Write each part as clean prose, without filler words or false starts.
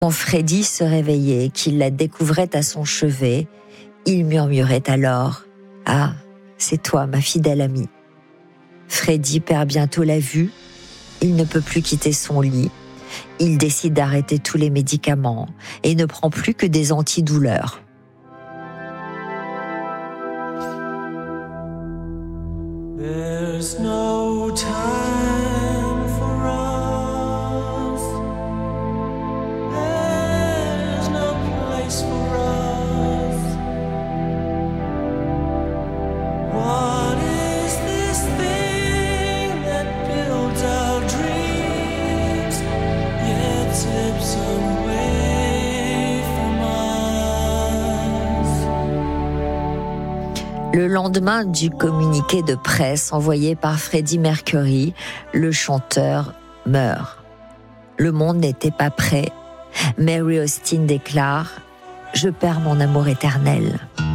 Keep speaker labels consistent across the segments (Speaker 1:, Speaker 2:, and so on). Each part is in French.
Speaker 1: Quand Freddie se réveillait et qu'il la découvrait à son chevet, il murmurait alors « Ah, c'est toi, ma fidèle amie ». Freddie perd bientôt la vue, il ne peut plus quitter son lit, il décide d'arrêter tous les médicaments et ne prend plus que des antidouleurs.
Speaker 2: There's no time for us. There's no place for us. What is this thing that builds our dreams yet slips away from us?
Speaker 1: Le lendemain du communiqué de presse envoyé par Freddie Mercury, le chanteur meurt. Le monde n'était pas prêt. Mary Austin déclare « Je perds mon amour éternel ».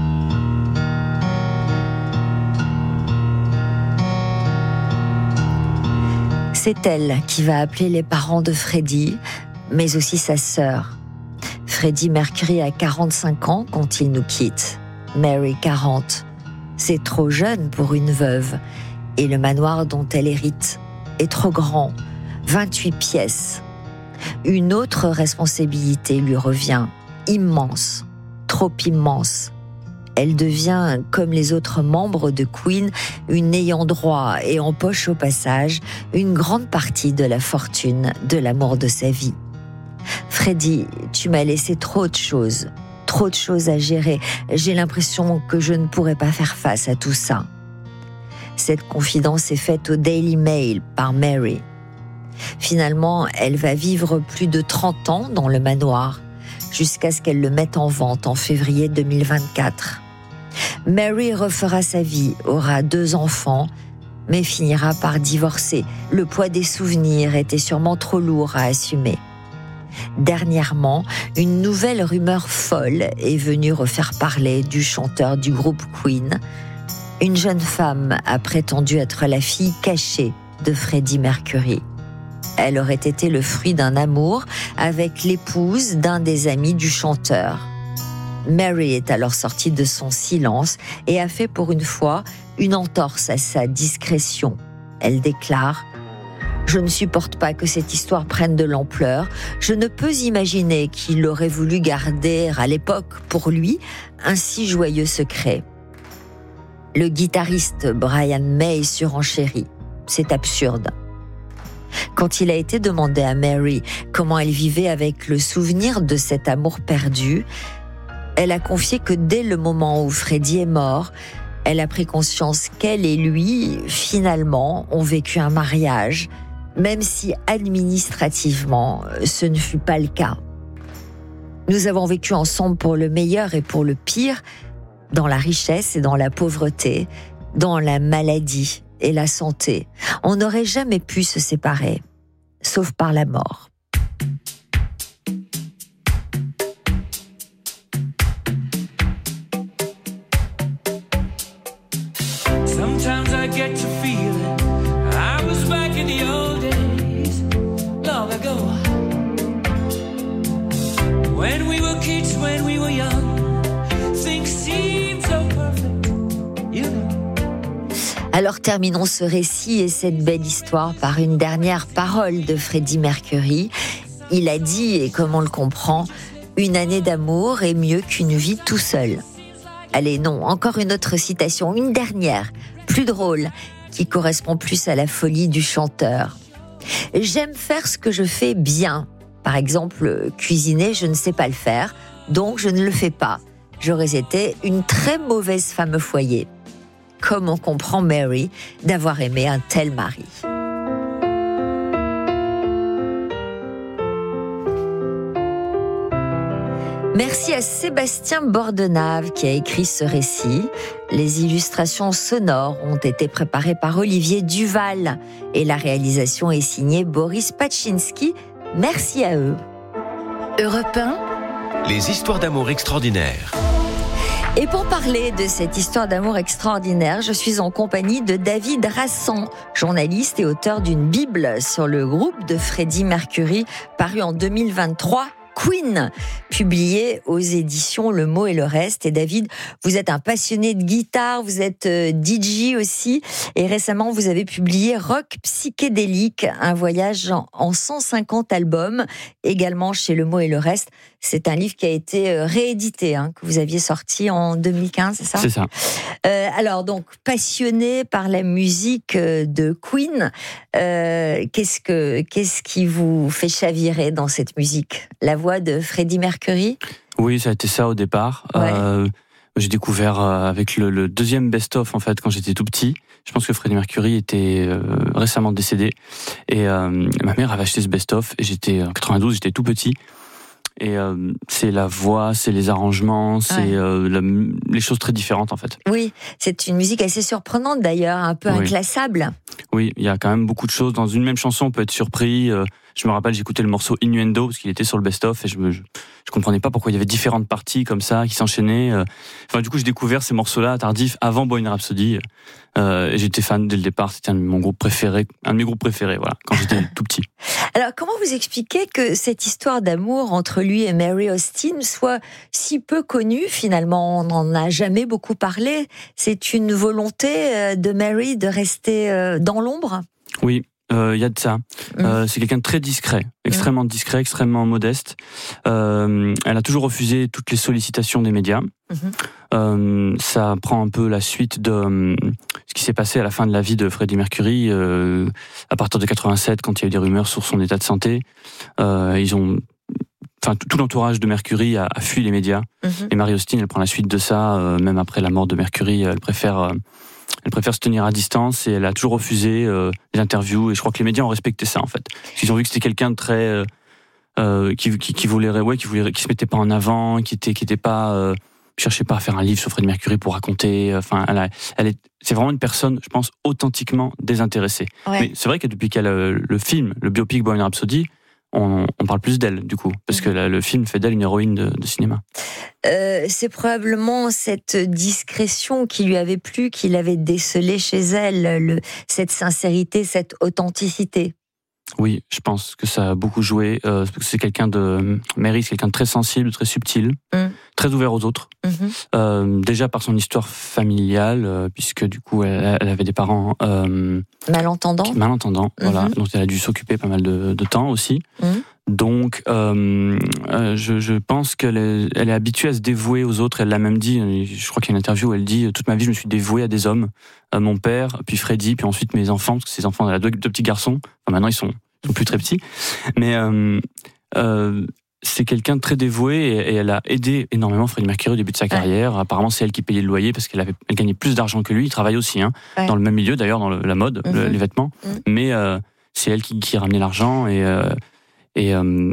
Speaker 1: C'est elle qui va appeler les parents de Freddie, mais aussi sa sœur. Freddie Mercury a 45 ans quand il nous quitte, Mary 40. C'est trop jeune pour une veuve, et le manoir dont elle hérite est trop grand, 28 pièces. Une autre responsabilité lui revient, immense, trop immense. Elle devient, comme les autres membres de Queen, une ayant droit et empoche au passage une grande partie de la fortune de l'amour de sa vie. Freddie, tu m'as laissé trop de choses à gérer. J'ai l'impression que je ne pourrais pas faire face à tout ça. Cette confidence est faite au Daily Mail par Mary. Finalement, elle va vivre plus de 30 ans dans le manoir, jusqu'à ce qu'elle le mette en vente en février 2024. Mary refera sa vie, aura 2 enfants, mais finira par divorcer. Le poids des souvenirs était sûrement trop lourd à assumer. Dernièrement, une nouvelle rumeur folle est venue refaire parler du chanteur du groupe Queen. Une jeune femme a prétendu être la fille cachée de Freddie Mercury. Elle aurait été le fruit d'un amour avec l'épouse d'un des amis du chanteur. Mary est alors sortie de son silence et a fait pour une fois une entorse à sa discrétion. Elle déclare « Je ne supporte pas que cette histoire prenne de l'ampleur. Je ne peux imaginer qu'il aurait voulu garder à l'époque pour lui un si joyeux secret. » Le guitariste Brian May surenchérit. C'est absurde. Quand il a été demandé à Mary comment elle vivait avec le souvenir de cet amour perdu, elle a confié que dès le moment où Freddie est mort, elle a pris conscience qu'elle et lui, finalement, ont vécu un mariage, même si administrativement, ce ne fut pas le cas. Nous avons vécu ensemble pour le meilleur et pour le pire, dans la richesse et dans la pauvreté, dans la maladie et la santé. On n'aurait jamais pu se séparer, sauf par la mort.
Speaker 2: Sometimes I get to feeling I was back in the old days, long ago. When we were kids, when we were young, things seemed so perfect, you know.
Speaker 1: Alors terminons ce récit et cette belle histoire par une dernière parole de Freddie Mercury. Il a dit, et comme on le comprend, une année d'amour est mieux qu'une vie tout seul. Allez, non, encore une autre citation, une dernière, plus drôle, qui correspond plus à la folie du chanteur. J'aime faire ce que je fais bien. Par exemple, cuisiner, je ne sais pas le faire, donc je ne le fais pas. J'aurais été une très mauvaise femme au foyer. Comme on comprend Mary d'avoir aimé un tel mari. Merci à Sébastien Bordenave qui a écrit ce récit. Les illustrations sonores ont été préparées par Olivier Duval et la réalisation est signée Boris Pachinski. Merci à eux. Europe 1.
Speaker 3: Les histoires d'amour extraordinaires.
Speaker 1: Et pour parler de cette histoire d'amour extraordinaire, je suis en compagnie de David Rassan, journaliste et auteur d'une Bible sur le groupe de Freddie Mercury, paru en 2023 Queen, publié aux éditions Le Mot et le Reste. Et David, vous êtes un passionné de guitare, vous êtes DJ aussi, et récemment vous avez publié Rock psychédélique, un voyage en 150 albums, également chez Le Mot et le Reste. C'est un livre qui a été réédité, que vous aviez sorti en 2015, c'est ça ?
Speaker 4: C'est ça.
Speaker 1: Alors donc, passionné par la musique de Queen, qu'est-ce qui vous fait chavirer dans cette musique ? La voix de Freddie Mercury ?
Speaker 4: Oui, ça a été ça au départ.
Speaker 1: Ouais.
Speaker 4: J'ai découvert avec le deuxième best-of en fait quand j'étais tout petit. Je pense que Freddie Mercury était récemment décédé et ma mère avait acheté ce best-of et j'étais en 92, j'étais tout petit. Et c'est la voix, c'est les arrangements, c'est les choses très différentes en fait.
Speaker 1: Oui, c'est une musique assez surprenante d'ailleurs, un peu inclassable.
Speaker 4: Oui, il y a quand même beaucoup de choses. Dans une même chanson, on peut être surpris. Je me rappelle, j'écoutais le morceau Innuendo, parce qu'il était sur le best-of, et je comprenais pas pourquoi il y avait différentes parties comme ça, qui s'enchaînaient. Enfin, du coup, j'ai découvert ces morceaux-là tardifs avant Bohemian Rhapsody. Et j'étais fan dès le départ. C'était un de mes groupes préférés, voilà, quand j'étais tout petit.
Speaker 1: Alors, comment vous expliquez que cette histoire d'amour entre lui et Mary Austin soit si peu connue, finalement? On n'en a jamais beaucoup parlé. C'est une volonté de Mary de rester dans l'ombre?
Speaker 4: Oui. Il y a de ça. C'est quelqu'un de très discret, extrêmement discret, extrêmement modeste. Elle a toujours refusé toutes les sollicitations des médias. Ça prend un peu la suite de ce qui s'est passé à la fin de la vie de Freddie Mercury, à partir de 87, quand il y a eu des rumeurs sur son état de santé. Tout l'entourage de Mercury a fui les médias. Et Mary Austin, elle prend la suite de ça, même après la mort de Mercury, elle préfère se tenir à distance et elle a toujours refusé les interviews, et je crois que les médias ont respecté ça en fait. Parce qu'ils ont vu que c'était quelqu'un de très qui se mettait pas en avant, qui cherchait pas à faire un livre sur Freddie Mercury pour raconter. C'est vraiment une personne, je pense, authentiquement désintéressée. Ouais. Mais c'est vrai que depuis qu'elle a le film, le biopic Bohemian Rhapsody, on parle plus d'elle, du coup, parce que le film fait d'elle une héroïne de cinéma.
Speaker 1: C'est probablement cette discrétion qui lui avait plu, qu'il avait décelée chez elle, cette sincérité, cette authenticité.
Speaker 4: Oui, je pense que ça a beaucoup joué. C'est Mary, c'est quelqu'un de très sensible, très subtil, très ouvert aux autres. Déjà par son histoire familiale, puisque du coup elle avait des parents malentendants, voilà, dont elle a dû s'occuper pas mal de temps aussi. Donc, je pense qu'elle est habituée à se dévouer aux autres. Elle l'a même dit. Je crois qu'il y a une interview où elle dit: toute ma vie, je me suis dévouée à des hommes, mon père, puis Freddie, puis ensuite mes enfants, parce que ses enfants, elle a deux petits garçons. Enfin, maintenant, ils sont plus très petits, mais c'est quelqu'un de très dévoué et elle a aidé énormément Freddie Mercury au début de sa carrière. Apparemment, c'est elle qui payait le loyer parce qu'elle gagnait plus d'argent que lui. Il travaille aussi, dans le même milieu d'ailleurs, dans la mode, les vêtements. Mais c'est elle qui ramenait l'argent et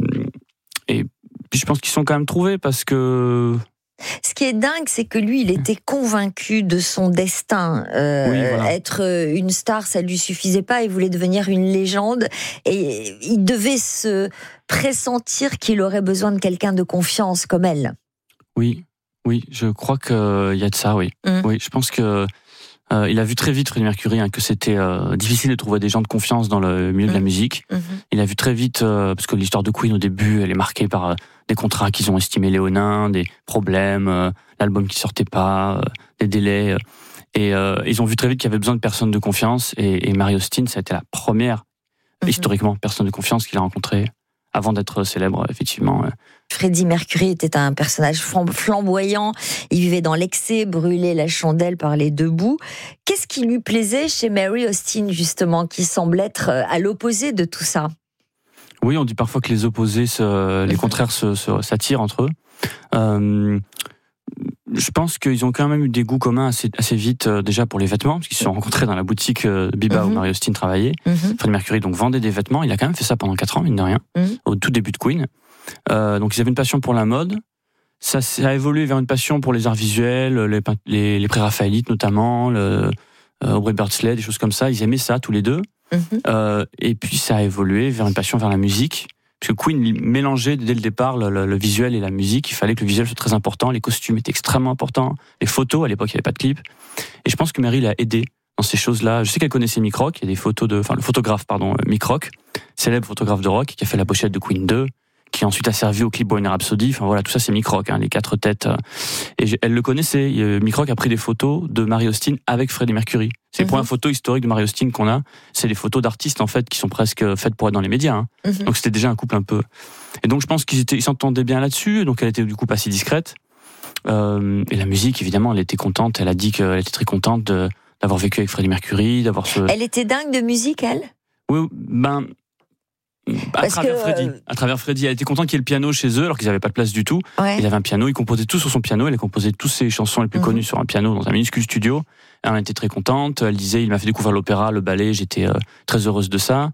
Speaker 4: puis je pense qu'ils sont quand même trouvés parce que...
Speaker 1: Ce qui est dingue, c'est que lui, il était convaincu de son destin. Être une star, ça lui suffisait pas. Il voulait devenir une légende. Et il devait se pressentir qu'il aurait besoin de quelqu'un de confiance comme elle.
Speaker 4: Oui, je crois qu'il y a de ça, oui. Oui, je pense que... il a vu très vite, Freddie Mercury, que c'était difficile de trouver des gens de confiance dans le milieu de la musique. Il a vu très vite, parce que l'histoire de Queen au début, elle est marquée par des contrats qu'ils ont estimés léonins, des problèmes, l'album qui sortait pas, des délais. Et ils ont vu très vite qu'il y avait besoin de personnes de confiance. Et Mary Austin, ça a été la première, historiquement, personne de confiance qu'il a rencontrée avant d'être célèbre, effectivement.
Speaker 1: Freddie Mercury était un personnage flamboyant. Il vivait dans l'excès, brûlait la chandelle par les deux bouts. Qu'est-ce qui lui plaisait chez Mary Austin, justement, qui semble être à l'opposé de tout ça?
Speaker 4: Oui, on dit parfois que les opposés, les contraires s'attirent entre eux. Je pense qu'ils ont quand même eu des goûts communs assez vite, déjà pour les vêtements, parce qu'ils se sont rencontrés dans la boutique Biba où Mary Austin travaillait. Freddie Mercury donc vendait des vêtements. Il a quand même fait ça pendant 4 ans, mine de rien, au tout début de Queen. Donc ils avaient une passion pour la mode. Ça a évolué vers une passion pour les arts visuels, les pré-raphaélites notamment, Aubrey Beardsley, des choses comme ça. Ils aimaient ça tous les deux. Et puis ça a évolué vers une passion vers la musique. Parce que Queen mélangeait dès le départ le visuel et la musique. Il fallait que le visuel soit très important. Les costumes étaient extrêmement importants. Les photos, à l'époque, il n'y avait pas de clip. Et je pense que Mary l'a aidé dans ces choses-là. Je sais qu'elle connaissait Mick Rock. Il y a des photos le photographe, Mick Rock, célèbre photographe de rock, qui a fait la pochette de Queen 2, qui ensuite a servi au clip Bohemian Rhapsody. Enfin voilà, tout ça c'est Mick Rock, les 4 têtes. Et elle le connaissait. Mick Rock a pris des photos de Mary Austin avec Freddie Mercury. C'est les premières photos historiques de Mary Austin qu'on a. C'est des photos d'artistes en fait qui sont presque faites pour être dans les médias. Donc c'était déjà un couple un peu. Et donc je pense qu'ils s'entendaient bien là-dessus. Donc elle était du coup pas si discrète. Et la musique, évidemment, elle était contente. Elle a dit qu'elle était très contente d'avoir vécu avec Freddie Mercury, d'avoir ce.
Speaker 1: Elle était dingue de musique, elle.
Speaker 4: Oui, à travers Freddie, elle était contente qu'il y ait le piano chez eux alors qu'ils n'avaient pas de place du tout.
Speaker 1: Ouais.
Speaker 4: Il avait un piano, il composait tout sur son piano, elle a composé toutes ses chansons les plus connues sur un piano dans un minuscule studio. Elle était très contente, elle disait il m'a fait découvrir l'opéra, le ballet, j'étais très heureuse de ça.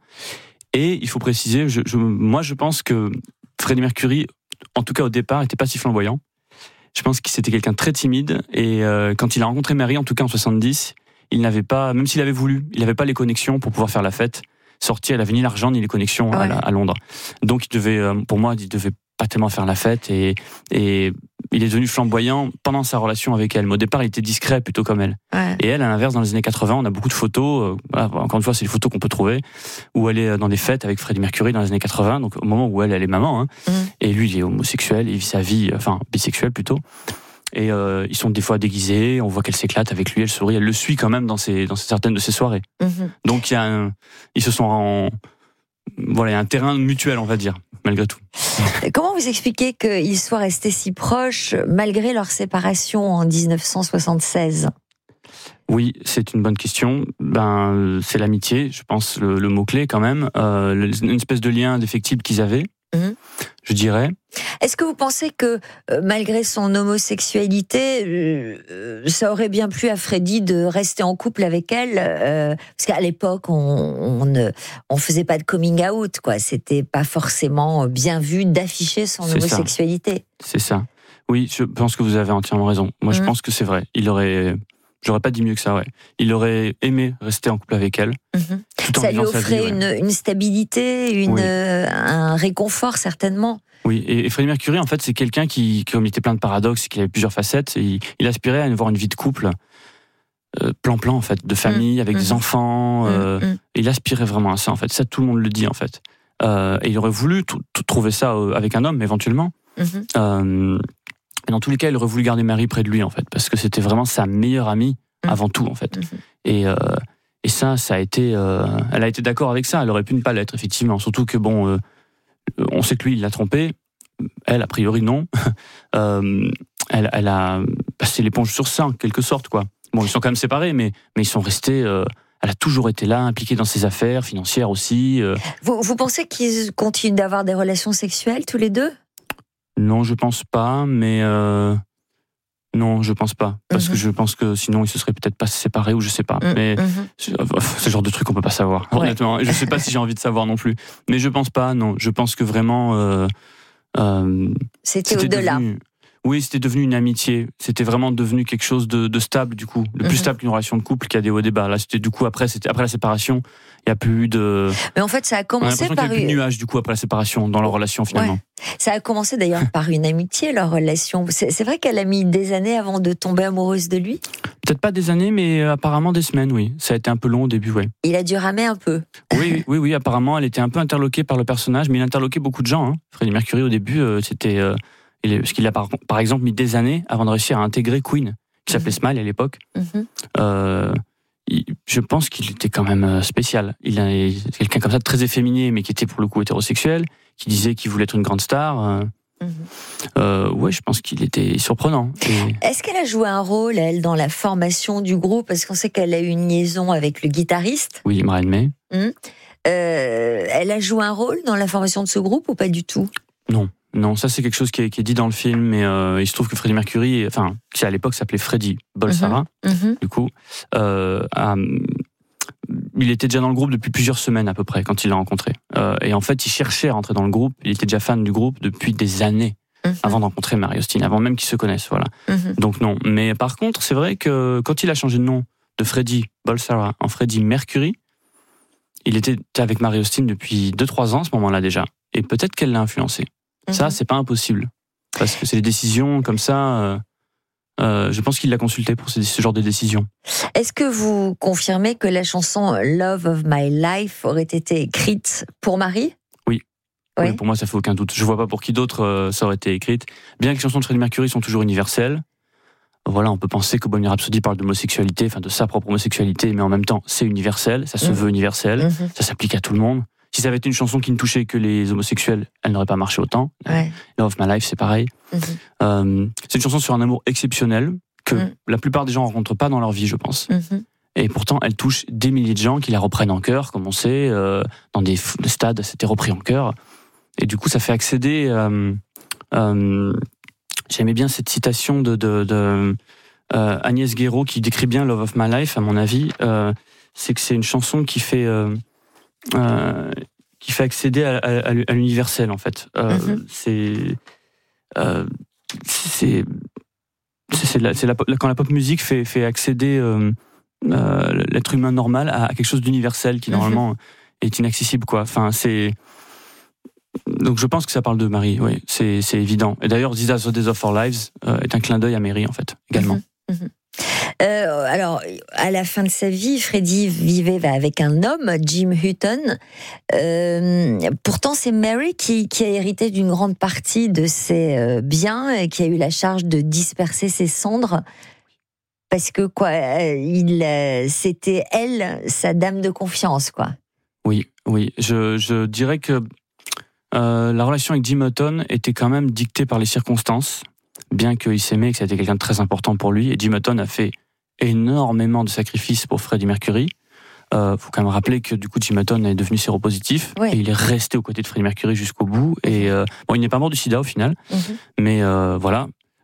Speaker 4: Et il faut préciser, moi je pense que Freddie Mercury, en tout cas au départ, était pas si flamboyant. Je pense que c'était quelqu'un de très timide et quand il a rencontré Mary, en tout cas en 70, il n'avait pas, même s'il avait voulu, il n'avait pas les connexions pour pouvoir faire la fête. Sortir, il avait ni l'argent ni les connexions à Londres. Donc il devait, pour moi, il devait pas tellement faire la fête et il est devenu flamboyant pendant sa relation avec elle. Mais au départ, il était discret plutôt comme elle. Ouais. Et elle, à l'inverse, dans les années 80, on a beaucoup de photos. Encore une fois, c'est les photos qu'on peut trouver où elle est dans des fêtes avec Freddie Mercury dans les années 80. Donc au moment où elle est maman, et lui, il est homosexuel, il vit sa vie, bisexuel plutôt. Et ils sont des fois déguisés, on voit qu'elle s'éclate avec lui, elle sourit, elle le suit quand même dans certaines de ses soirées. Donc ils se sont il y a un terrain mutuel, on va dire, malgré tout.
Speaker 1: Comment vous expliquez qu'ils soient restés si proches malgré leur séparation en 1976 ?
Speaker 4: Oui, c'est une bonne question. C'est l'amitié, je pense, le mot-clé quand même, une espèce de lien indéfectible qu'ils avaient. Je dirais.
Speaker 1: Est-ce que vous pensez que malgré son homosexualité, ça aurait bien plu à Freddie de rester en couple avec elle parce qu'à l'époque, on faisait pas de coming out, quoi. C'était pas forcément bien vu d'afficher son homosexualité.
Speaker 4: C'est ça. Oui, je pense que vous avez entièrement raison. Moi, je pense que c'est vrai. J'aurais pas dit mieux que ça, ouais. Il aurait aimé rester en couple avec elle.
Speaker 1: Ça lui offrait une stabilité, un réconfort, certainement.
Speaker 4: Oui, et Freddie Mercury, en fait, c'est quelqu'un qui, comme il était plein de paradoxes, qui avait plusieurs facettes, il aspirait à avoir une vie de couple plan-plan, en fait, de famille, avec des enfants. Il aspirait vraiment à ça, en fait. Ça, tout le monde le dit, en fait. Et il aurait voulu trouver ça avec un homme, éventuellement. Et dans tous les cas, il aurait voulu garder Mary près de lui, en fait, parce que c'était vraiment sa meilleure amie, avant tout, en fait. Et ça a été... elle a été d'accord avec ça, elle aurait pu ne pas l'être, effectivement. Surtout que, on sait que lui, il l'a trompée. Elle, a priori, non. Elle a passé l'éponge sur ça, en quelque sorte, quoi. Bon, ils sont quand même séparés, mais ils sont restés... elle a toujours été là, impliquée dans ses affaires, financières aussi.
Speaker 1: Vous pensez qu'ils continuent d'avoir des relations sexuelles, tous les deux ?
Speaker 4: Non, je pense pas, mais non, je pense pas, parce que je pense que sinon ils se seraient peut-être pas séparés ou je sais pas. Mais c'est le genre de truc qu'on peut pas savoir, honnêtement. Je sais pas si j'ai envie de savoir non plus, mais je pense pas. Non, je pense que vraiment
Speaker 1: c'était au-delà.
Speaker 4: Oui, c'était devenu une amitié. C'était vraiment devenu quelque chose de stable, du coup. Le plus stable qu'une relation de couple qui a des hauts et des bas. Là, c'était du coup, après la séparation, il n'y a plus eu de...
Speaker 1: Mais en fait, ça a commencé par...
Speaker 4: Il n'y a plus de nuages, du coup, après la séparation, dans leur relation, finalement.
Speaker 1: Ouais. Ça a commencé d'ailleurs par une amitié, leur relation. C'est vrai qu'elle a mis des années avant de tomber amoureuse de lui ?
Speaker 4: Peut-être pas des années, mais apparemment des semaines, oui. Ça a été un peu long au début, ouais.
Speaker 1: Il a dû ramer un peu.
Speaker 4: Oui, apparemment, elle était un peu interloquée par le personnage, mais il interloquait beaucoup de gens. Freddie Mercury, au début, c'était... parce qu'il a par exemple mis des années avant de réussir à intégrer Queen, qui s'appelait Smile à l'époque. Je pense qu'il était quand même spécial. Il est quelqu'un comme ça de très efféminé, mais qui était pour le coup hétérosexuel, qui disait qu'il voulait être une grande star. Ouais, je pense qu'il était surprenant.
Speaker 1: Est-ce qu'elle a joué un rôle, elle, dans la formation du groupe ? Parce qu'on sait qu'elle a eu une liaison avec le guitariste.
Speaker 4: Oui, Brian May.
Speaker 1: Elle a joué un rôle dans la formation de ce groupe ou pas du tout ?
Speaker 4: Non, ça c'est quelque chose qui est dit dans le film, mais il se trouve que Freddie Mercury, qui à l'époque s'appelait Freddie Bolsara, du coup, il était déjà dans le groupe depuis plusieurs semaines à peu près quand il l'a rencontré. Et en fait, il cherchait à rentrer dans le groupe. Il était déjà fan du groupe depuis des années avant de rencontrer Mary Austin, avant même qu'ils se connaissent, voilà. Donc non. Mais par contre, c'est vrai que quand il a changé de nom de Freddie Bolsara en Freddie Mercury, il était avec Mary Austin depuis 2-3 ans à ce moment-là déjà. Et peut-être qu'elle l'a influencé. Ça, c'est pas impossible. Parce que c'est des décisions comme ça. Je pense qu'il l'a consulté pour ce genre de décisions.
Speaker 1: Est-ce que vous confirmez que la chanson Love of My Life aurait été écrite pour Marie ?
Speaker 4: Oui.
Speaker 1: Ouais.
Speaker 4: Oui, pour moi, ça fait aucun doute. Je vois pas pour qui d'autre ça aurait été écrite. Bien que les chansons de Freddie Mercury sont toujours universelles. Voilà, on peut penser que Bohemian Rhapsody parle d'homosexualité, enfin de sa propre homosexualité, mais en même temps, c'est universel, ça se veut universel, ça s'applique à tout le monde. Si ça avait été une chanson qui ne touchait que les homosexuels, elle n'aurait pas marché autant.
Speaker 1: Ouais.
Speaker 4: Love of My Life, c'est pareil. C'est une chanson sur un amour exceptionnel que la plupart des gens rencontrent pas dans leur vie, je pense. Et pourtant, elle touche des milliers de gens qui la reprennent en chœur, comme on sait, dans des stades, c'était repris en chœur. Et du coup, ça fait accéder... j'aimais bien cette citation de Agnès Guéraud qui décrit bien Love of My Life, à mon avis. C'est que c'est une chanson qui fait accéder à l'universel, en fait. Quand la pop musique fait accéder l'être humain normal à quelque chose d'universel qui normalement est inaccessible, quoi. Enfin, donc je pense que ça parle de Mary, oui, c'est évident. Et d'ailleurs, These Are the Days of Our Lives est un clin d'œil à Mary, en fait, également.
Speaker 1: Alors, à la fin de sa vie, Freddie vivait avec un homme, Jim Hutton. Pourtant, c'est Mary qui a hérité d'une grande partie de ses biens et qui a eu la charge de disperser ses cendres. Parce que c'était elle, sa dame de confiance, quoi. Oui.
Speaker 4: Je dirais que la relation avec Jim Hutton était quand même dictée par les circonstances, bien qu'il s'aimait et que ça a été quelqu'un de très important pour lui. Et Jim Hutton a fait énormément de sacrifices pour Freddie Mercury. Faut quand même rappeler que du coup Jim Hutton est devenu séropositif et il est resté aux côtés de Freddie Mercury jusqu'au bout. Et il n'est pas mort du sida au final, mais voilà.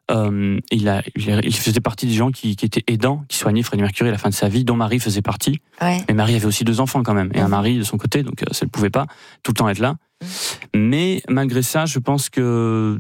Speaker 4: Il faisait partie des gens qui étaient aidants, qui soignaient Freddie Mercury à la fin de sa vie, dont Marie faisait partie. Mais Marie avait aussi 2 enfants quand même, et un mari de son côté, donc ça ne pouvait pas tout le temps être là. Mais malgré ça, je pense que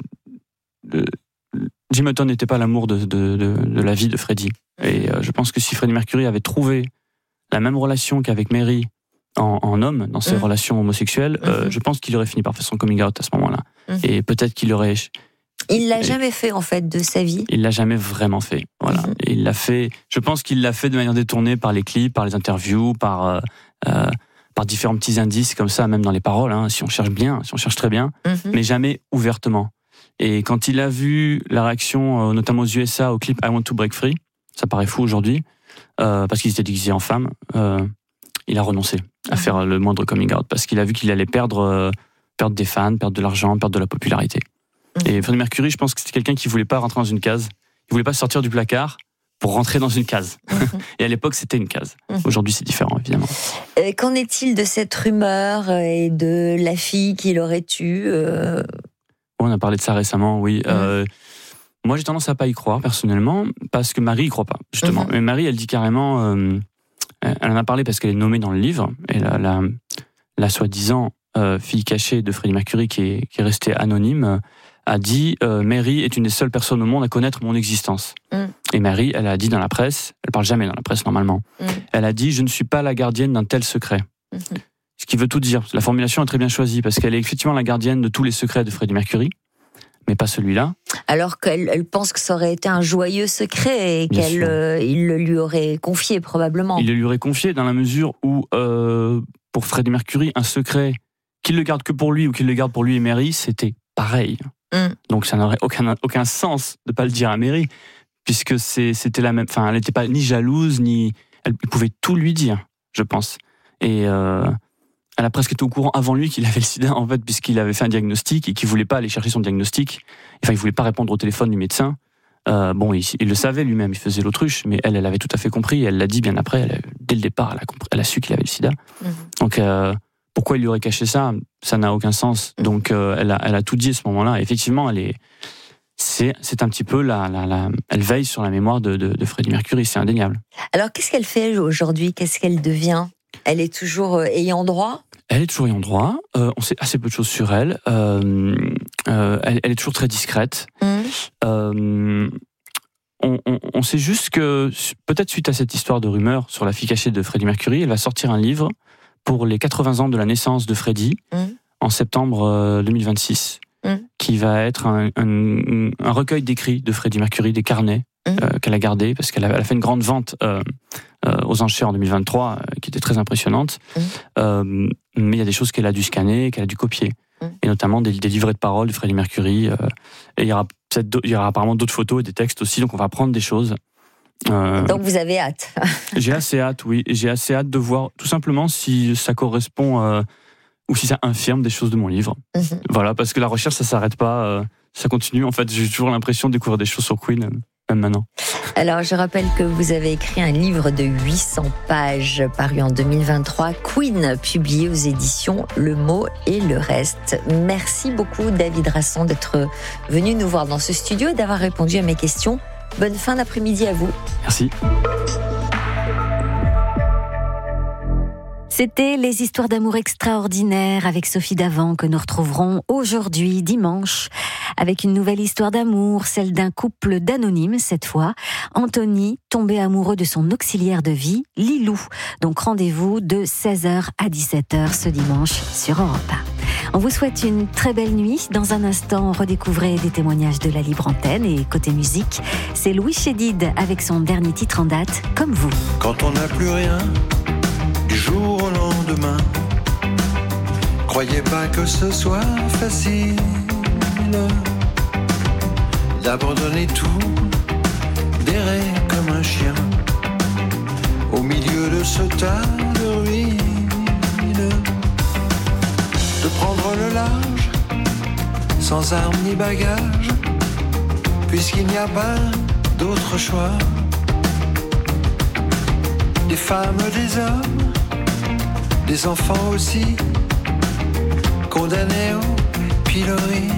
Speaker 4: Jim Hutton n'était pas l'amour de la vie de Freddie. Et je pense que si Freddie Mercury avait trouvé la même relation qu'avec Mary en homme, dans ses relations homosexuelles, je pense qu'il aurait fini par faire son coming out à ce moment-là. Et peut-être qu'il aurait...
Speaker 1: Il l'a jamais fait, en fait, de sa vie.
Speaker 4: Il l'a jamais vraiment fait. Voilà. Et il l'a fait. Je pense qu'il l'a fait de manière détournée par les clips, par les interviews, par différents petits indices comme ça, même dans les paroles. Si on cherche très bien, mais jamais ouvertement. Et quand il a vu la réaction, notamment aux USA, au clip I Want to Break Free, ça paraît fou aujourd'hui, parce qu'il était déguisé en femme, il a renoncé à faire le moindre coming out, parce qu'il a vu qu'il allait perdre des fans, perdre de l'argent, perdre de la popularité. Et Freddie Mercury, je pense que c'était quelqu'un qui voulait pas rentrer dans une case. Il voulait pas sortir du placard pour rentrer dans une case. Et à l'époque, c'était une case. Aujourd'hui, c'est différent, évidemment.
Speaker 1: Qu'en est-il de cette rumeur et de la fille qu'il aurait eue
Speaker 4: On a parlé de ça récemment, oui. Moi, j'ai tendance à pas y croire, personnellement, parce que Marie y croit pas, justement. Mais Marie, elle dit carrément... elle en a parlé parce qu'elle est nommée dans le livre. Et la soi-disant fille cachée de Freddie Mercury, qui est restée anonyme, a dit Mary est une des seules personnes au monde à connaître mon existence. Et Mary, elle a dit dans la presse, elle parle jamais dans la presse normalement, elle a dit je ne suis pas la gardienne d'un tel secret. Ce qui veut tout dire. La formulation est très bien choisie parce qu'elle est effectivement la gardienne de tous les secrets de Freddie Mercury, mais pas celui-là. Alors
Speaker 1: qu'elle pense que ça aurait été un joyeux secret et qu'il le lui aurait confié probablement.
Speaker 4: Il le lui aurait confié dans la mesure où pour Freddie Mercury, un secret qu'il le garde que pour lui ou qu'il le garde pour lui et Mary, c'était pareil. Donc ça n'aurait aucun sens de pas le dire à Mary, puisque c'était la même. Enfin, elle n'était pas ni jalouse ni. Elle pouvait tout lui dire, je pense. Et elle a presque été au courant avant lui qu'il avait le sida, en fait, puisqu'il avait fait un diagnostic et qu'il voulait pas aller chercher son diagnostic. Enfin, il voulait pas répondre au téléphone du médecin. Il le savait lui-même, il faisait l'autruche, mais elle avait tout à fait compris. Elle l'a dit bien après. Dès le départ, elle a su qu'il avait le sida. Donc pourquoi il lui aurait caché ça ? Ça n'a aucun sens. Donc elle a tout dit à ce moment-là. Et effectivement, c'est un petit peu elle veille sur la mémoire de Freddie Mercury, c'est indéniable.
Speaker 1: Alors qu'est-ce qu'elle fait aujourd'hui ? Qu'est-ce qu'elle devient ? Elle est toujours ayant droit ?
Speaker 4: Elle est toujours ayant droit. On sait assez peu de choses sur elle. Elle est toujours très discrète. On sait juste que, peut-être suite à cette histoire de rumeur sur la fille cachée de Freddie Mercury, elle va sortir un livre pour les 80 ans de la naissance de Freddie, en septembre 2026, qui va être un recueil d'écrits de Freddie Mercury, des carnets qu'elle a gardés, parce qu'elle a fait une grande vente aux enchères en 2023, qui était très impressionnante. Mais il y a des choses qu'elle a dû scanner, qu'elle a dû copier. et notamment des livrets de paroles de Freddie Mercury. Et il y aura apparemment d'autres photos et des textes aussi, donc on va apprendre des choses.
Speaker 1: Donc vous avez hâte.
Speaker 4: J'ai assez hâte, oui. J'ai assez hâte de voir tout simplement si ça correspond ou si ça infirme des choses de mon livre. Voilà, parce que la recherche, ça s'arrête pas, ça continue. En fait, j'ai toujours l'impression de découvrir des choses sur Queen, même maintenant.
Speaker 1: Alors, je rappelle que vous avez écrit un livre de 800 pages paru en 2023, Queen, publié aux éditions Le Mot et le Reste. Merci beaucoup, David Rasson, d'être venu nous voir dans ce studio et d'avoir répondu à mes questions. Bonne fin d'après-midi à vous.
Speaker 4: Merci.
Speaker 5: C'était les histoires d'amour extraordinaires avec Sophie Davant que nous retrouverons aujourd'hui, dimanche, avec une nouvelle histoire d'amour, celle d'un couple d'anonymes cette fois. Anthony, tombé amoureux de son auxiliaire de vie, Lilou. Donc rendez-vous de 16h à 17h ce dimanche sur Europe 1. On vous souhaite une très belle nuit. Dans un instant, redécouvrez des témoignages de la libre antenne. Et côté musique, c'est Louis Chédid avec son dernier titre en date, Comme vous.
Speaker 6: Quand on n'a plus rien, du jour au lendemain, croyez pas que ce soit facile d'abandonner tout, d'errer comme un chien au milieu de ce tas de ruines, de prendre le large sans armes ni bagages, puisqu'il n'y a pas d'autre choix. Des femmes, des hommes, des enfants aussi, condamnés au pilori.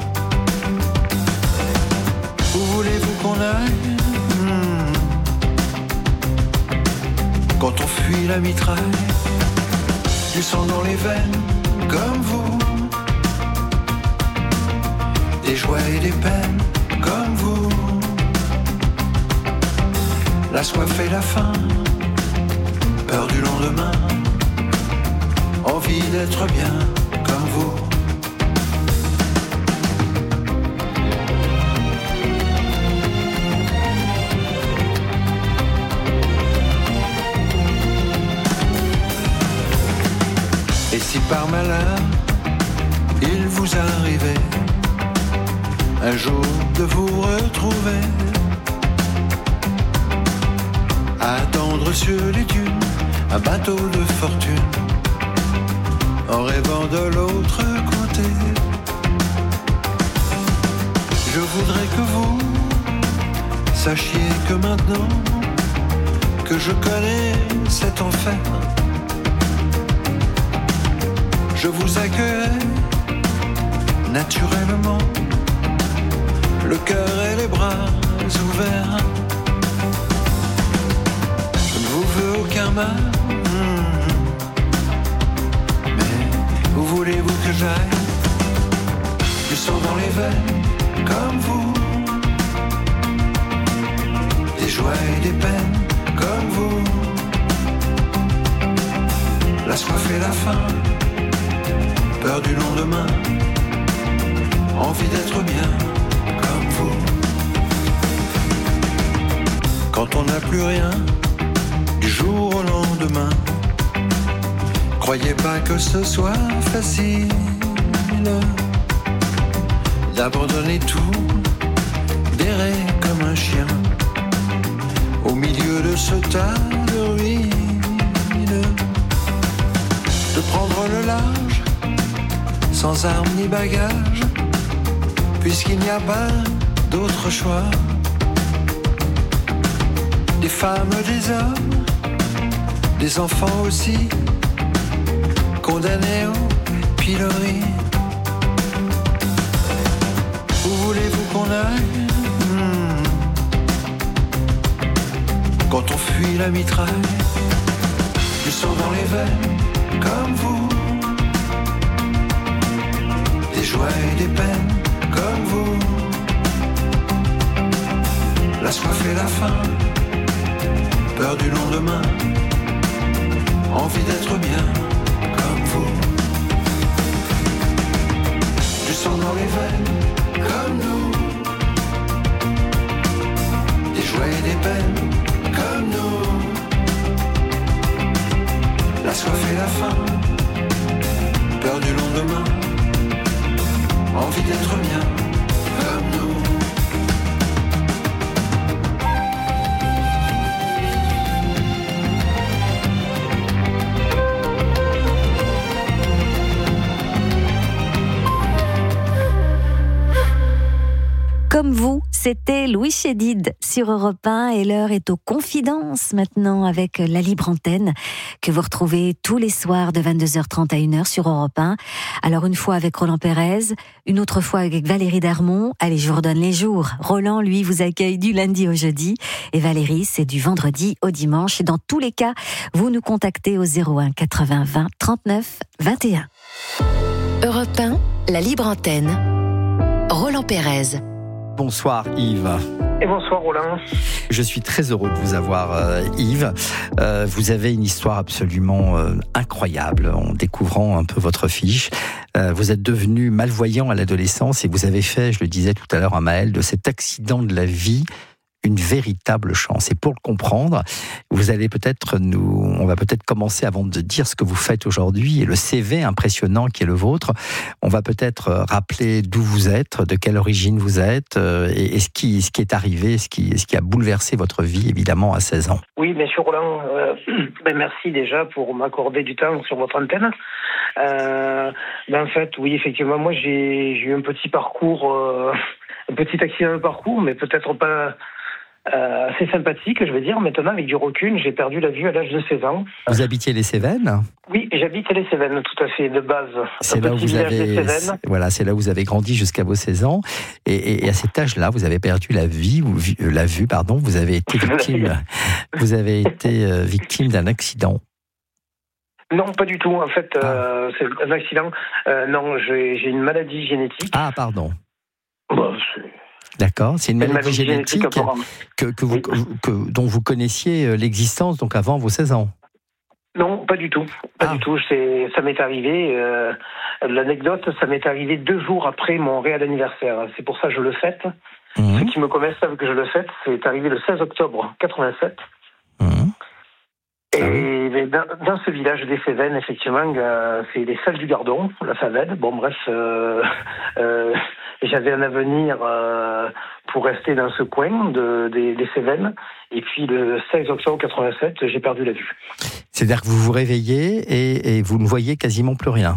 Speaker 6: Où voulez-vous qu'on aille quand on fuit la mitraille, du sang dans les veines comme vous, des joies et des peines comme vous, la soif et la faim, peur du lendemain, envie d'être bien comme vous. Et si par malheur il vous arrivait un jour de vous retrouver, à attendre sur les dunes un bateau de fortune, en rêvant de l'autre côté, je voudrais que vous sachiez que maintenant que je connais cet enfer, je vous accueillerai naturellement, le cœur et les bras ouverts. Je ne vous veux aucun mal, mais où voulez-vous que j'aille? Du sang dans les veines comme vous, des joies et des peines comme vous, la soif et la faim, peur du lendemain, envie d'être bien comme vous. Quand on n'a plus rien, du jour au lendemain, croyez pas que ce soit facile d'abandonner tout, d'errer comme un chien au milieu de ce tas de ruines, de prendre le large sans armes ni bagages, puisqu'il n'y a pas d'autre choix. Des femmes, des hommes, des enfants aussi, condamnés au pilori. Où voulez-vous qu'on aille quand on fuit la mitraille, du sang dans les veines comme vous, des joies et des peines comme vous, la soif et la faim, peur du lendemain, envie d'être bien comme vous, du sang dans les veines comme nous, des joies et des peines comme nous, la soif et la faim, peur du lendemain, envie d'être bien comme nous.
Speaker 5: Comme vous, c'était Louis Chédid sur Europe 1 et l'heure est aux confidences maintenant avec la libre antenne que vous retrouvez tous les soirs de 22h30 à 1h sur Europe 1. Alors une fois avec Roland Pérez, une autre fois avec Valérie Darmon. Allez, je vous redonne les jours. Roland, lui, vous accueille du lundi au jeudi et Valérie, c'est du vendredi au dimanche. Et dans tous les cas, vous nous contactez au 01 80 20 39 21.
Speaker 7: Europe 1, la libre antenne. Roland Pérez.
Speaker 8: Bonsoir Yves.
Speaker 9: Et bonsoir Roland.
Speaker 8: Je suis très heureux de vous avoir Yves. Vous avez une histoire absolument incroyable en découvrant un peu votre fiche. Vous êtes devenu malvoyant à l'adolescence et vous avez fait, je le disais tout à l'heure à Maëlle, de cet accident de la vie une véritable chance. Et pour le comprendre, vous allez on va peut-être commencer avant de dire ce que vous faites aujourd'hui et le CV impressionnant qui est le vôtre. On va peut-être rappeler d'où vous êtes, de quelle origine vous êtes et ce qui est arrivé, ce qui a bouleversé votre vie évidemment à 16 ans.
Speaker 9: Oui, bien sûr Roland. Merci déjà pour m'accorder du temps sur votre antenne. En fait, oui, effectivement, moi j'ai eu un petit parcours, un petit accident de parcours, mais peut-être pas assez sympathique, je vais dire. Maintenant, avec du recul, j'ai perdu la vue à l'âge de 16 ans.
Speaker 8: Vous habitiez les Cévennes ?
Speaker 9: Oui, j'habite à les Cévennes, tout à fait, de base.
Speaker 8: C'est là où vous avez, voilà, c'est là où vous avez grandi jusqu'à vos 16 ans. Et à cet âge-là, vous avez perdu la vue, vous avez été victime d'un accident.
Speaker 9: Non, pas du tout. En fait, c'est un accident. Non, j'ai une maladie génétique.
Speaker 8: Ah, pardon.
Speaker 9: Bon,
Speaker 8: D'accord, c'est une maladie génétique dont vous connaissiez l'existence donc avant vos 16 ans.
Speaker 9: Non, pas du tout. Pas du tout. Ça m'est arrivé. L'anecdote, ça m'est arrivé 2 jours après mon réel anniversaire. C'est pour ça que je le fête. Ceux qui me connaissent savent que je le fête. C'est arrivé le 16 octobre 87. Et dans ce village des Cévennes, effectivement, c'est les Salles du Gardon, la Favette. Bon, bref, j'avais un avenir pour rester dans ce coin des Cévennes. Et puis le 16 octobre 87, j'ai perdu la vue.
Speaker 8: C'est-à-dire que vous vous réveillez et vous ne voyez quasiment plus rien.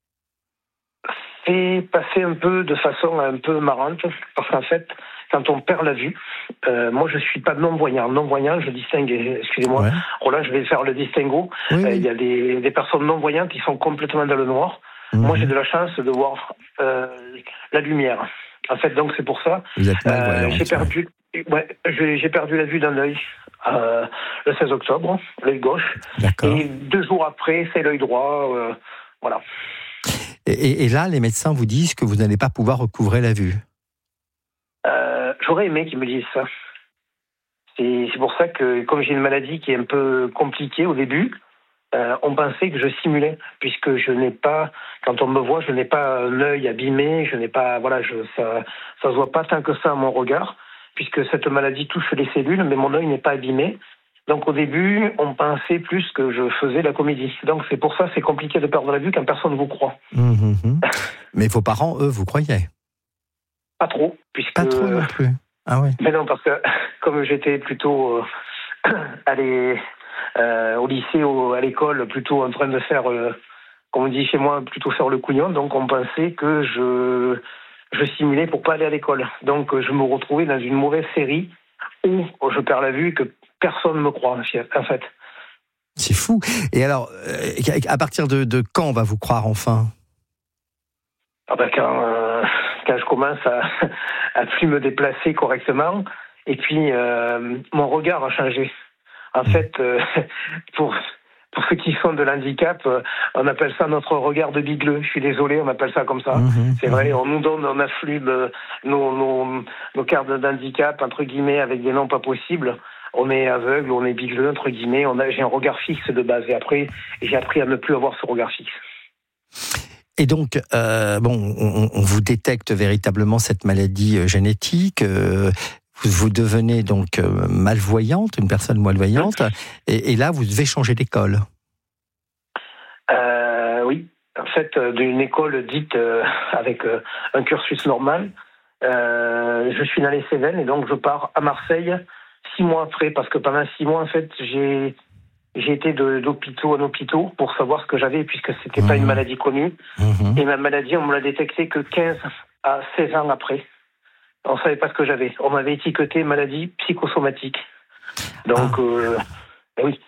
Speaker 9: C'est passé un peu de façon un peu marrante, parce qu'en fait, quand on perd la vue, moi je suis pas non-voyant. Non-voyant, je distingue, excusez-moi, ouais. Roland, je vais faire le distinguo. Oui. Il y a des personnes non-voyantes qui sont complètement dans le noir. Moi j'ai de la chance de voir la lumière. En fait, donc c'est pour ça.
Speaker 8: Vous êtes malvoyante,
Speaker 9: j'ai perdu la vue d'un œil le 16 octobre, l'œil gauche.
Speaker 8: D'accord.
Speaker 9: Et 2 jours après, c'est l'œil droit. Voilà.
Speaker 8: Et là, les médecins vous disent que vous n'allez pas pouvoir recouvrer la vue.
Speaker 9: J'aurais aimé qu'ils me disent ça. C'est pour ça que, comme j'ai une maladie qui est un peu compliquée au début, on pensait que je simulais, puisque je n'ai pas, quand on me voit, je n'ai pas un œil abîmé, je n'ai pas, voilà, ça se voit pas tant que ça à mon regard, puisque cette maladie touche les cellules, mais mon œil n'est pas abîmé. Donc au début, on pensait plus que je faisais la comédie. Donc c'est pour ça c'est compliqué de perdre la vue quand personne ne vous croit.
Speaker 8: Mais vos parents, eux, vous croyaient ?
Speaker 9: Pas trop, puisque...
Speaker 8: Pas trop non plus. Ah ouais.
Speaker 9: Mais non, parce que comme j'étais plutôt au lycée, à l'école, plutôt en train de faire, comme on dit chez moi, plutôt faire le couillon, donc on pensait que je simulais pour pas aller à l'école. Donc je me retrouvais dans une mauvaise série où je perds la vue et que personne ne me croit, en fait.
Speaker 8: C'est fou. Et alors, à partir de quand on va vous croire enfin ?
Speaker 9: Quand je commence à plus me déplacer correctement, et puis mon regard a changé. En fait, pour ceux qui sont de l'handicap, on appelle ça notre regard de bigleux. Je suis désolé, on appelle ça comme ça. C'est vrai, on afflue nos cartes d'handicap, entre guillemets, avec des noms pas possibles. On est aveugle, on est bigleux, entre guillemets. J'ai un regard fixe de base. Et après, j'ai appris à ne plus avoir ce regard fixe.
Speaker 8: Et donc, on vous détecte véritablement cette maladie génétique. Vous devenez donc malvoyante, une personne malvoyante. Et là, vous devez changer d'école.
Speaker 9: Oui. En fait, d'une école dite avec un cursus normal. Je suis dans les Cévennes et donc je pars à Marseille 6 mois après, parce que pendant 6 mois, en fait, j'ai été d'hôpitaux en hôpitaux pour savoir ce que j'avais, puisque c'était pas une maladie connue. Et ma maladie, on me l'a détectée que 15 à 16 ans après. On savait pas ce que j'avais. On m'avait étiqueté maladie psychosomatique. Donc, oui.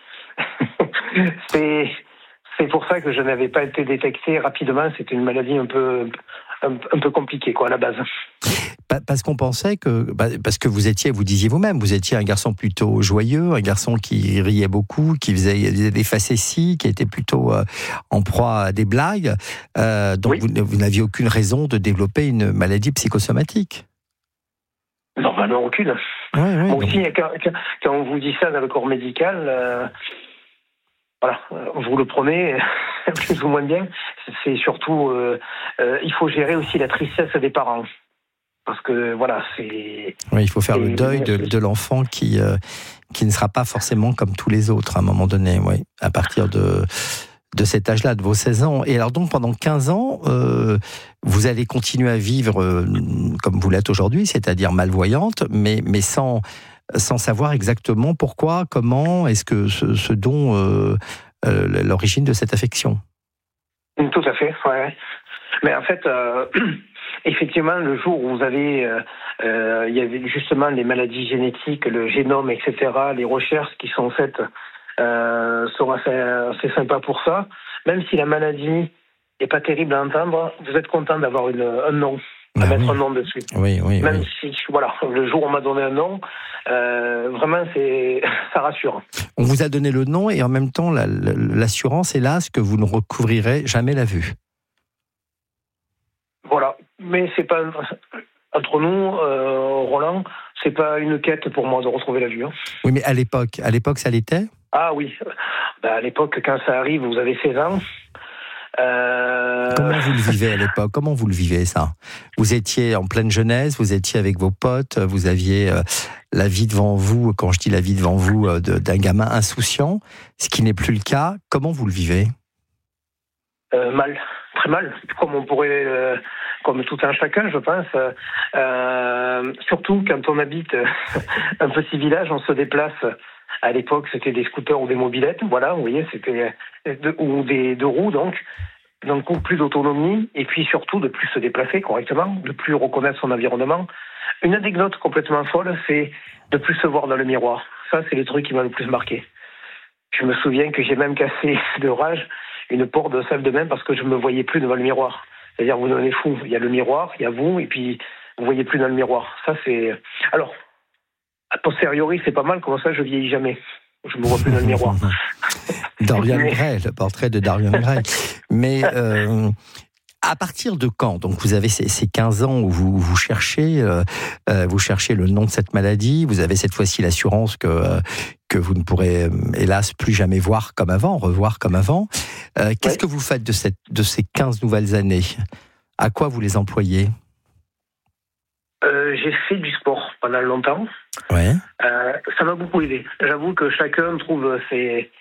Speaker 9: C'est pour ça que je n'avais pas été détecté rapidement. C'était une maladie un peu compliquée, quoi, à la base.
Speaker 8: Parce qu'on pensait que, parce que vous disiez vous-même, vous étiez un garçon plutôt joyeux, un garçon qui riait beaucoup, qui faisait des facéties, qui était plutôt en proie à des blagues. Donc vous n'aviez aucune raison de développer une maladie psychosomatique.
Speaker 9: Normalement, aucune.
Speaker 8: Moi
Speaker 9: aussi, quand on vous dit ça dans le corps médical, voilà, vous le prenez plus ou moins bien. C'est surtout, il faut gérer aussi la tristesse des parents. Parce que, voilà, c'est...
Speaker 8: Oui, il faut faire le deuil de l'enfant qui ne sera pas forcément comme tous les autres à un moment donné, oui, à partir de cet âge-là, de vos 16 ans. Et alors donc, pendant 15 ans, vous allez continuer à vivre comme vous l'êtes aujourd'hui, c'est-à-dire malvoyante, mais sans savoir exactement pourquoi, comment, est-ce que ce dont l'origine de cette affection.
Speaker 9: Tout à fait, ouais. Mais en fait, effectivement, le jour où vous avez, il y avait justement les maladies génétiques, le génome, etc., les recherches qui sont faites sont assez sympas pour ça. Même si la maladie n'est pas terrible à entendre, vous êtes content d'avoir un nom, à mettre un nom dessus.
Speaker 8: Oui.
Speaker 9: Même si, voilà, le jour où on m'a donné un nom, vraiment, ça rassure.
Speaker 8: On vous a donné le nom et en même temps l'assurance, hélas, que vous ne recouvrirez jamais la vue.
Speaker 9: Voilà, mais c'est pas entre nous, Roland, c'est pas une quête pour moi de retrouver la vue. Hein.
Speaker 8: Oui, mais à l'époque, ça l'était.
Speaker 9: Ah oui, à l'époque, quand ça arrive, vous avez 16 ans.
Speaker 8: Comment vous le vivez à l'époque ? Comment vous le vivez, ça ? Vous étiez en pleine jeunesse, vous étiez avec vos potes, vous aviez la vie devant vous, quand je dis la vie devant vous, d'un gamin insouciant, ce qui n'est plus le cas. Comment vous le vivez ?
Speaker 9: Mal, très mal, comme on pourrait, comme tout un chacun, je pense. Surtout quand on habite un petit village, on se déplace. À l'époque, c'était des scooters ou des mobylettes, voilà, vous voyez, c'était ou des 2 roues, donc plus d'autonomie, et puis surtout de plus se déplacer correctement, de plus reconnaître son environnement. Une anecdote complètement folle, c'est de plus se voir dans le miroir. Ça, c'est le truc qui m'a le plus marqué. Je me souviens que j'ai même cassé de rage une porte de salle de bain parce que je me voyais plus devant le miroir. C'est-à-dire, vous devenez fou. Il y a le miroir, il y a vous, et puis vous voyez plus dans le miroir. Ça, c'est... Alors, a posteriori, c'est pas mal, comme ça, je vieillis jamais. Je me vois plus dans le miroir.
Speaker 8: Dorian Gray, le portrait de Dorian Gray. Mais à partir de quand ? Donc vous avez ces 15 ans où vous cherchez le nom de cette maladie, vous avez cette fois-ci l'assurance que vous ne pourrez hélas plus jamais revoir comme avant. Qu'est-ce que vous faites de ces 15 nouvelles années ? À quoi vous les employez ?
Speaker 9: J'ai fait du sport pendant longtemps.
Speaker 8: Ouais.
Speaker 9: Ça m'a beaucoup aidé. J'avoue que chacun trouve ses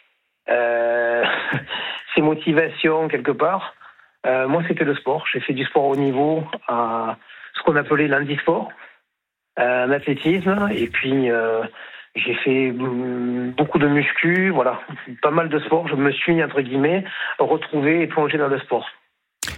Speaker 9: motivations quelque part. Moi, c'était le sport. J'ai fait du sport au niveau, à ce qu'on appelait l'handisport, l'athlétisme, et puis j'ai fait beaucoup de muscu, voilà, pas mal de sport. Je me suis, entre guillemets, retrouvé et plongé dans le sport.
Speaker 8: Pourquoi ?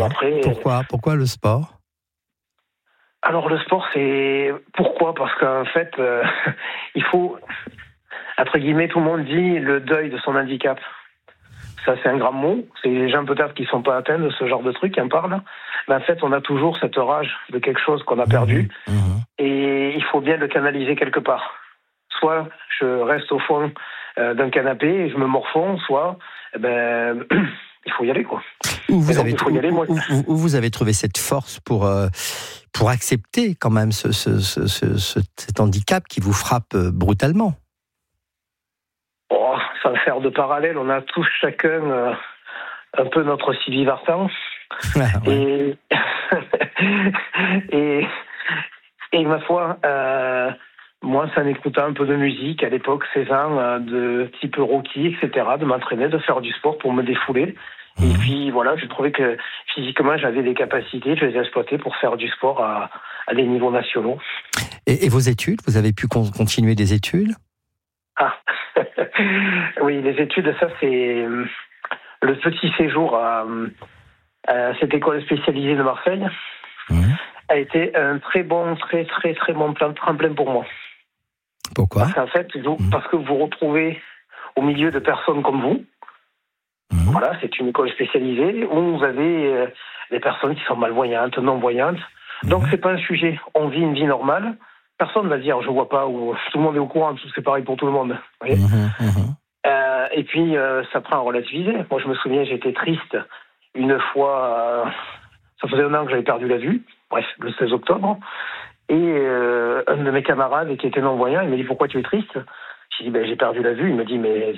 Speaker 9: Après,
Speaker 8: Pourquoi le sport ?
Speaker 9: Alors le sport, c'est... Pourquoi ? Parce qu'en fait, il faut, entre guillemets, tout le monde dit le deuil de son handicap. Ça, c'est un grand mot. C'est les gens peut-être qui ne sont pas atteints de ce genre de truc qui en parlent. Mais en fait, on a toujours cette rage de quelque chose qu'on a perdu. Et il faut bien le canaliser quelque part. Soit je reste au fond d'un canapé et je me morfonds, soit il faut y aller, quoi.
Speaker 8: Où vous avez trouvé cette force pour accepter quand même cet handicap qui vous frappe brutalement?
Speaker 9: Sans faire de parallèle, on a tous chacun un peu notre Sylvie Vartan. Ouais. Et ma foi, moi, ça en écoutant un peu de musique à l'époque, 16 ans, de type Rocky, etc., de m'entraîner, de faire du sport pour me défouler. Et puis voilà, je trouvais que physiquement j'avais des capacités, je les ai exploitées pour faire du sport à des niveaux nationaux.
Speaker 8: Et vos études, vous avez pu continuer des études?
Speaker 9: Ah, oui, les études, ça c'est le petit séjour à cette école spécialisée de Marseille. A été un très bon tremplin pour moi.
Speaker 8: Pourquoi?
Speaker 9: Parce qu'en fait, parce que vous vous retrouvez au milieu de personnes comme vous. Voilà, c'est une école spécialisée où vous avez des personnes qui sont malvoyantes, non-voyantes. Donc c'est pas un sujet. On vit une vie normale. Personne ne va dire je vois pas, ou tout le monde est au courant, c'est pareil pour tout le monde. Vous voyez. Et puis ça prend à relativiser. Moi je me souviens, j'étais triste une fois. Ça faisait 1 an que j'avais perdu la vue. Bref, le 16 octobre. Et un de mes camarades qui était non-voyant, il m'a dit pourquoi tu es triste? J'ai dit j'ai perdu la vue. Il me dit mais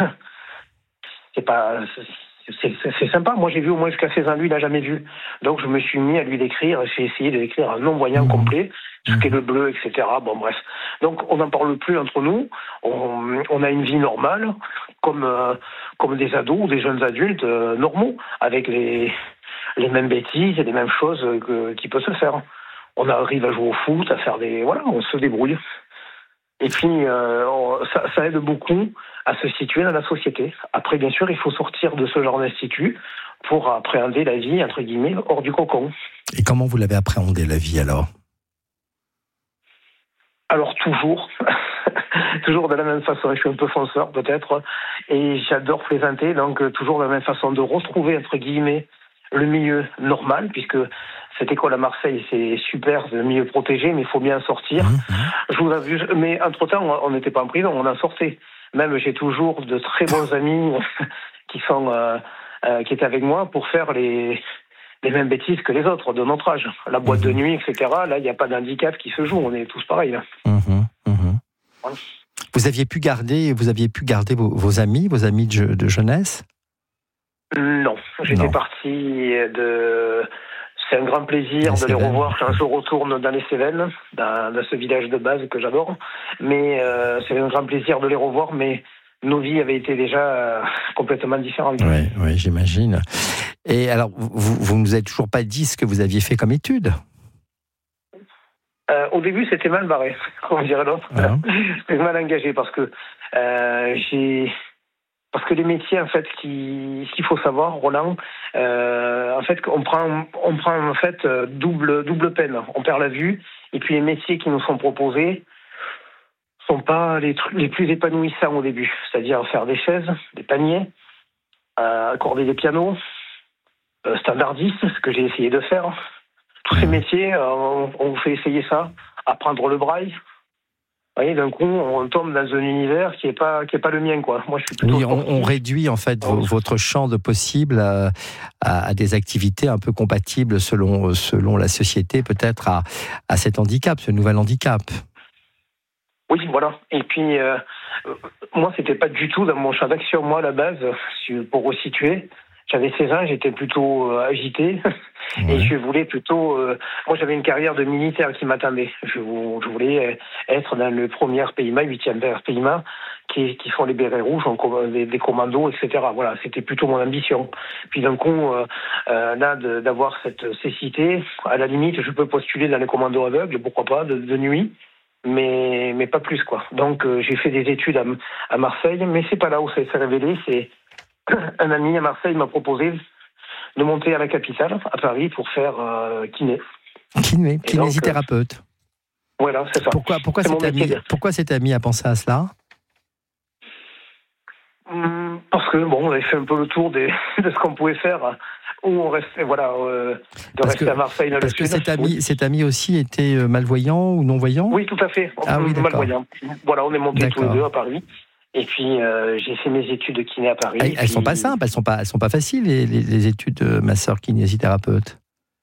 Speaker 9: c'est sympa. Moi j'ai vu au moins jusqu'à 16 ans, lui il n'a jamais vu. Donc je me suis mis à lui décrire. J'ai essayé de décrire un non-voyant complet, ce qu'est le bleu, etc. Bon bref. Donc on n'en parle plus entre nous. On a une vie normale, comme des ados ou des jeunes adultes normaux, avec les mêmes bêtises et les mêmes choses qui peuvent se faire. On arrive à jouer au foot, à faire on se débrouille. Et puis, ça aide beaucoup à se situer dans la société. Après, bien sûr, il faut sortir de ce genre d'institut pour appréhender la vie, entre guillemets, hors du cocon.
Speaker 8: Et comment vous l'avez appréhendé, la vie, alors?
Speaker 9: Alors, toujours de la même façon. Je suis un peu fonceur, peut-être, et j'adore plaisanter, donc toujours de la même façon, de retrouver, entre guillemets, le milieu normal, puisque cette école à Marseille, c'est super, c'est un milieu protégé, mais il faut bien sortir. Je vous avoue, mais entre-temps, on n'était pas en prison, on en sortait. Même, j'ai toujours de très bons amis qui étaient avec moi pour faire les mêmes bêtises que les autres de notre âge. La boîte de nuit, etc. Là, il n'y a pas d'handicap qui se joue, on est tous pareils. Là. Voilà.
Speaker 8: Vous aviez pu garder vos amis de jeunesse?
Speaker 9: Non, j'étais parti C'est un grand plaisir de les revoir quand je retourne dans les Cévennes, dans ce village de base que j'adore. Mais c'est un grand plaisir de les revoir, mais nos vies avaient été déjà complètement différentes.
Speaker 8: Oui, j'imagine. Et alors, vous ne nous avez toujours pas dit ce que vous aviez fait comme études?
Speaker 9: Au début, c'était mal barré, on dirait l'autre. C'était mal engagé parce que Parce que les métiers, en fait, ce qu'il faut savoir, Roland, en fait, on prend en fait double peine. On perd la vue, et puis les métiers qui nous sont proposés sont pas les plus épanouissants au début. C'est-à-dire faire des chaises, des paniers, accorder des pianos, standardiste, ce que j'ai essayé de faire. Tous ces métiers, on vous fait essayer ça, apprendre le braille. Vous voyez, d'un coup, on tombe dans un univers qui est pas le mien, quoi. Moi, je suis plutôt
Speaker 8: on réduit en fait votre champ de possibles à des activités un peu compatibles selon la société, peut-être à cet handicap, ce nouvel handicap.
Speaker 9: Oui, voilà. Et puis, moi, c'était pas du tout dans mon champ d'action. Moi, à la base, pour resituer, j'avais 16 ans, j'étais plutôt agité. Et je voulais plutôt... moi, j'avais une carrière de militaire qui m'attendait. Je voulais être dans le premier PIMA, 8e PIMA, qui font les bérets rouges, des commandos, etc. Voilà, c'était plutôt mon ambition. Puis d'un coup, là, d'avoir cette cécité, à la limite, je peux postuler dans les commandos aveugles, pourquoi pas, de nuit, mais pas plus, quoi. Donc, j'ai fait des études à Marseille, mais c'est pas là où ça s'est révélé. C'est un ami à Marseille m'a proposé de monter à la capitale, à Paris, pour faire kiné.
Speaker 8: Kinésithérapeute.
Speaker 9: Voilà, c'est ça.
Speaker 8: Pourquoi cet ami a pensé à cela?
Speaker 9: Parce que, on avait fait un peu le tour de ce qu'on pouvait faire, où on restait, rester à Marseille.
Speaker 8: Parce que cet ami aussi était malvoyant ou non-voyant?
Speaker 9: Oui, tout à fait. Malvoyant. Voilà, on est montés tous les deux à Paris. Et puis, j'ai fait mes études de kiné à Paris.
Speaker 8: Elles sont pas simples, elles sont pas faciles, les études de masseur kinésithérapeute.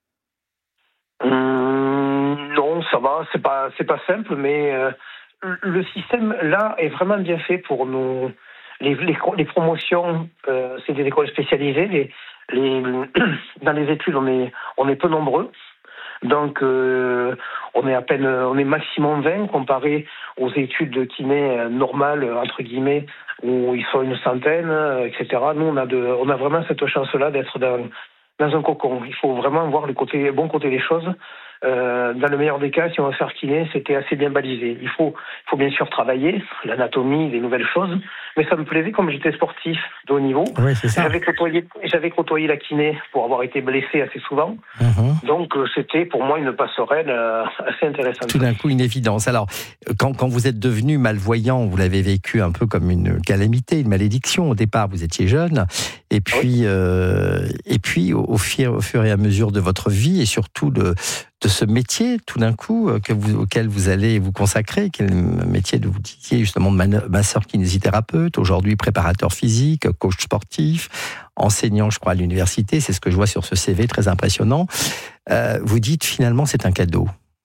Speaker 9: Non, ça va, c'est pas simple, mais le système, là, est vraiment bien fait pour nous. Les promotions, c'est des écoles spécialisées. Dans les études, on est peu nombreux. Donc, on est maximum 20 comparé aux études de kiné normales, entre guillemets, où ils sont une centaine, etc. Nous, on a vraiment cette chance-là d'être dans un cocon. Il faut vraiment voir le bon côté des choses. Dans le meilleur des cas, si on va faire kiné, c'était assez bien balisé. Il faut bien sûr travailler l'anatomie, les nouvelles choses, mais ça me plaisait comme j'étais sportif de haut niveau.
Speaker 8: Oui, c'est ça.
Speaker 9: J'avais côtoyé la kiné pour avoir été blessé assez souvent. Donc c'était pour moi une passerelle assez intéressante.
Speaker 8: Tout d'un coup, une évidence. Alors, quand vous êtes devenu malvoyant, vous l'avez vécu un peu comme une calamité, une malédiction. Au départ, vous étiez jeune, et puis, au fur et à mesure de votre vie, et surtout de ce métier, tout d'un coup, auquel vous allez vous consacrer, quel métier vous disiez justement de masseur kinésithérapeute, aujourd'hui préparateur physique, coach sportif, enseignant, je crois, à l'université, c'est ce que je vois sur ce CV très impressionnant. Vous dites finalement c'est un cadeau.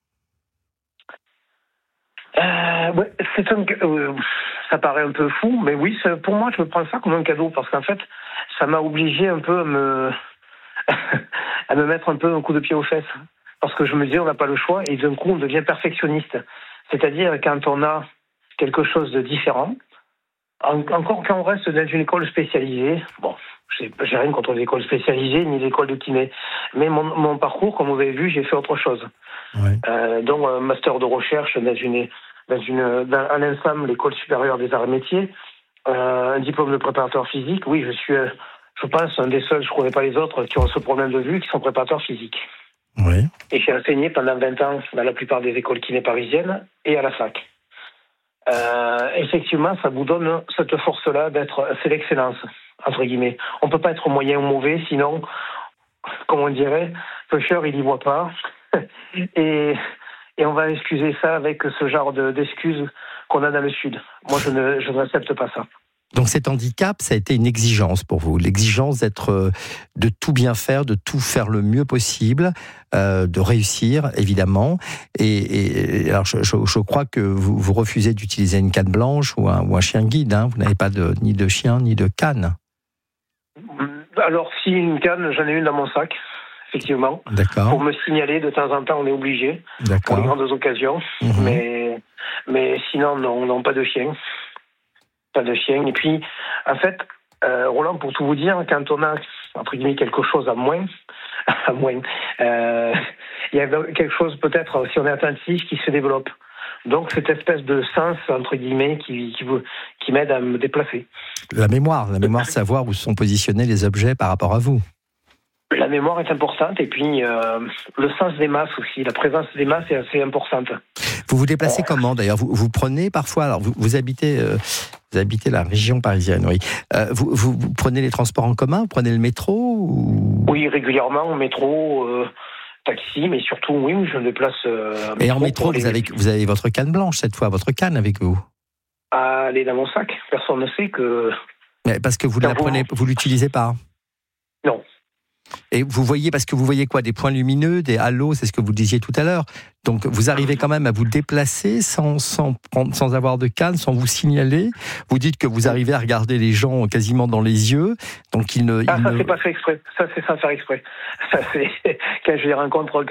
Speaker 9: Ouais, ça paraît un peu fou, mais oui, pour moi, je me prends ça comme un cadeau, parce qu'en fait, ça m'a obligé un peu à me mettre un peu un coup de pied aux fesses. Parce que je me disais, on n'a pas le choix, et d'un coup, on devient perfectionniste. C'est-à-dire, quand on a quelque chose de différent, encore quand on reste dans une école spécialisée, bon, j'ai rien contre les écoles spécialisées, ni les écoles de kiné, mais mon parcours, comme vous avez vu, j'ai fait autre chose.
Speaker 8: Ouais.
Speaker 9: Donc, un master de recherche dans l'ENSAM, l'École supérieure des arts et métiers, un diplôme de préparateur physique. Oui, je suis, je pense, un des seuls, je ne connais pas les autres, qui ont ce problème de vue, qui sont préparateurs physiques.
Speaker 8: Oui.
Speaker 9: Et j'ai enseigné pendant 20 ans dans la plupart des écoles kiné parisiennes et à la fac. Effectivement, ça vous donne cette force-là c'est l'excellence, entre guillemets. On ne peut pas être moyen ou mauvais, sinon, comme on dirait, pêcheur, il n'y voit pas. et on va excuser ça avec ce genre d'excuses qu'on a dans le Sud. Moi, je n'accepte pas ça.
Speaker 8: Donc cet handicap, ça a été une exigence pour vous, l'exigence de tout bien faire, de tout faire le mieux possible, de réussir évidemment. Et alors je crois que vous refusez d'utiliser une canne blanche ou un chien guide. Hein. Vous n'avez pas ni de chien ni de canne.
Speaker 9: Alors si une canne, j'en ai une dans mon sac, effectivement.
Speaker 8: D'accord.
Speaker 9: Pour me signaler de temps en temps, on est obligé.
Speaker 8: D'accord.
Speaker 9: Pour les grandes occasions. Mais sinon non, pas de chien. Pas de chien. Et puis, en fait, Roland, pour tout vous dire, quand on a, entre guillemets, quelque chose à moins, il y a quelque chose, peut-être, si on est attentif, qui se développe. Donc, cette espèce de sens, entre guillemets, qui m'aide à me déplacer.
Speaker 8: La mémoire, savoir où sont positionnés les objets par rapport à vous.
Speaker 9: La mémoire est importante, et puis le sens des masses aussi. La présence des masses est assez importante.
Speaker 8: Vous vous déplacez comment d'ailleurs ? Vous prenez parfois, alors vous habitez la région parisienne, oui. Vous prenez les transports en commun ? Vous prenez le métro ou... Oui,
Speaker 9: régulièrement, métro, taxi, mais surtout, oui, je me déplace.
Speaker 8: Et en métro, vous avez votre canne blanche cette fois, votre canne avec vous ?
Speaker 9: Elle est dans mon sac. Personne ne sait que.
Speaker 8: Mais parce que vous l'utilisez pas ?
Speaker 9: Non.
Speaker 8: Et vous voyez quoi ? Des points lumineux, des halos, c'est ce que vous disiez tout à l'heure. Donc vous arrivez quand même à vous déplacer sans avoir de canne, sans vous signaler. Vous dites que vous arrivez à regarder les gens quasiment dans les yeux. Donc c'est
Speaker 9: pas fait exprès. Ça, c'est sans faire exprès. Ça, c'est quand je les rencontre,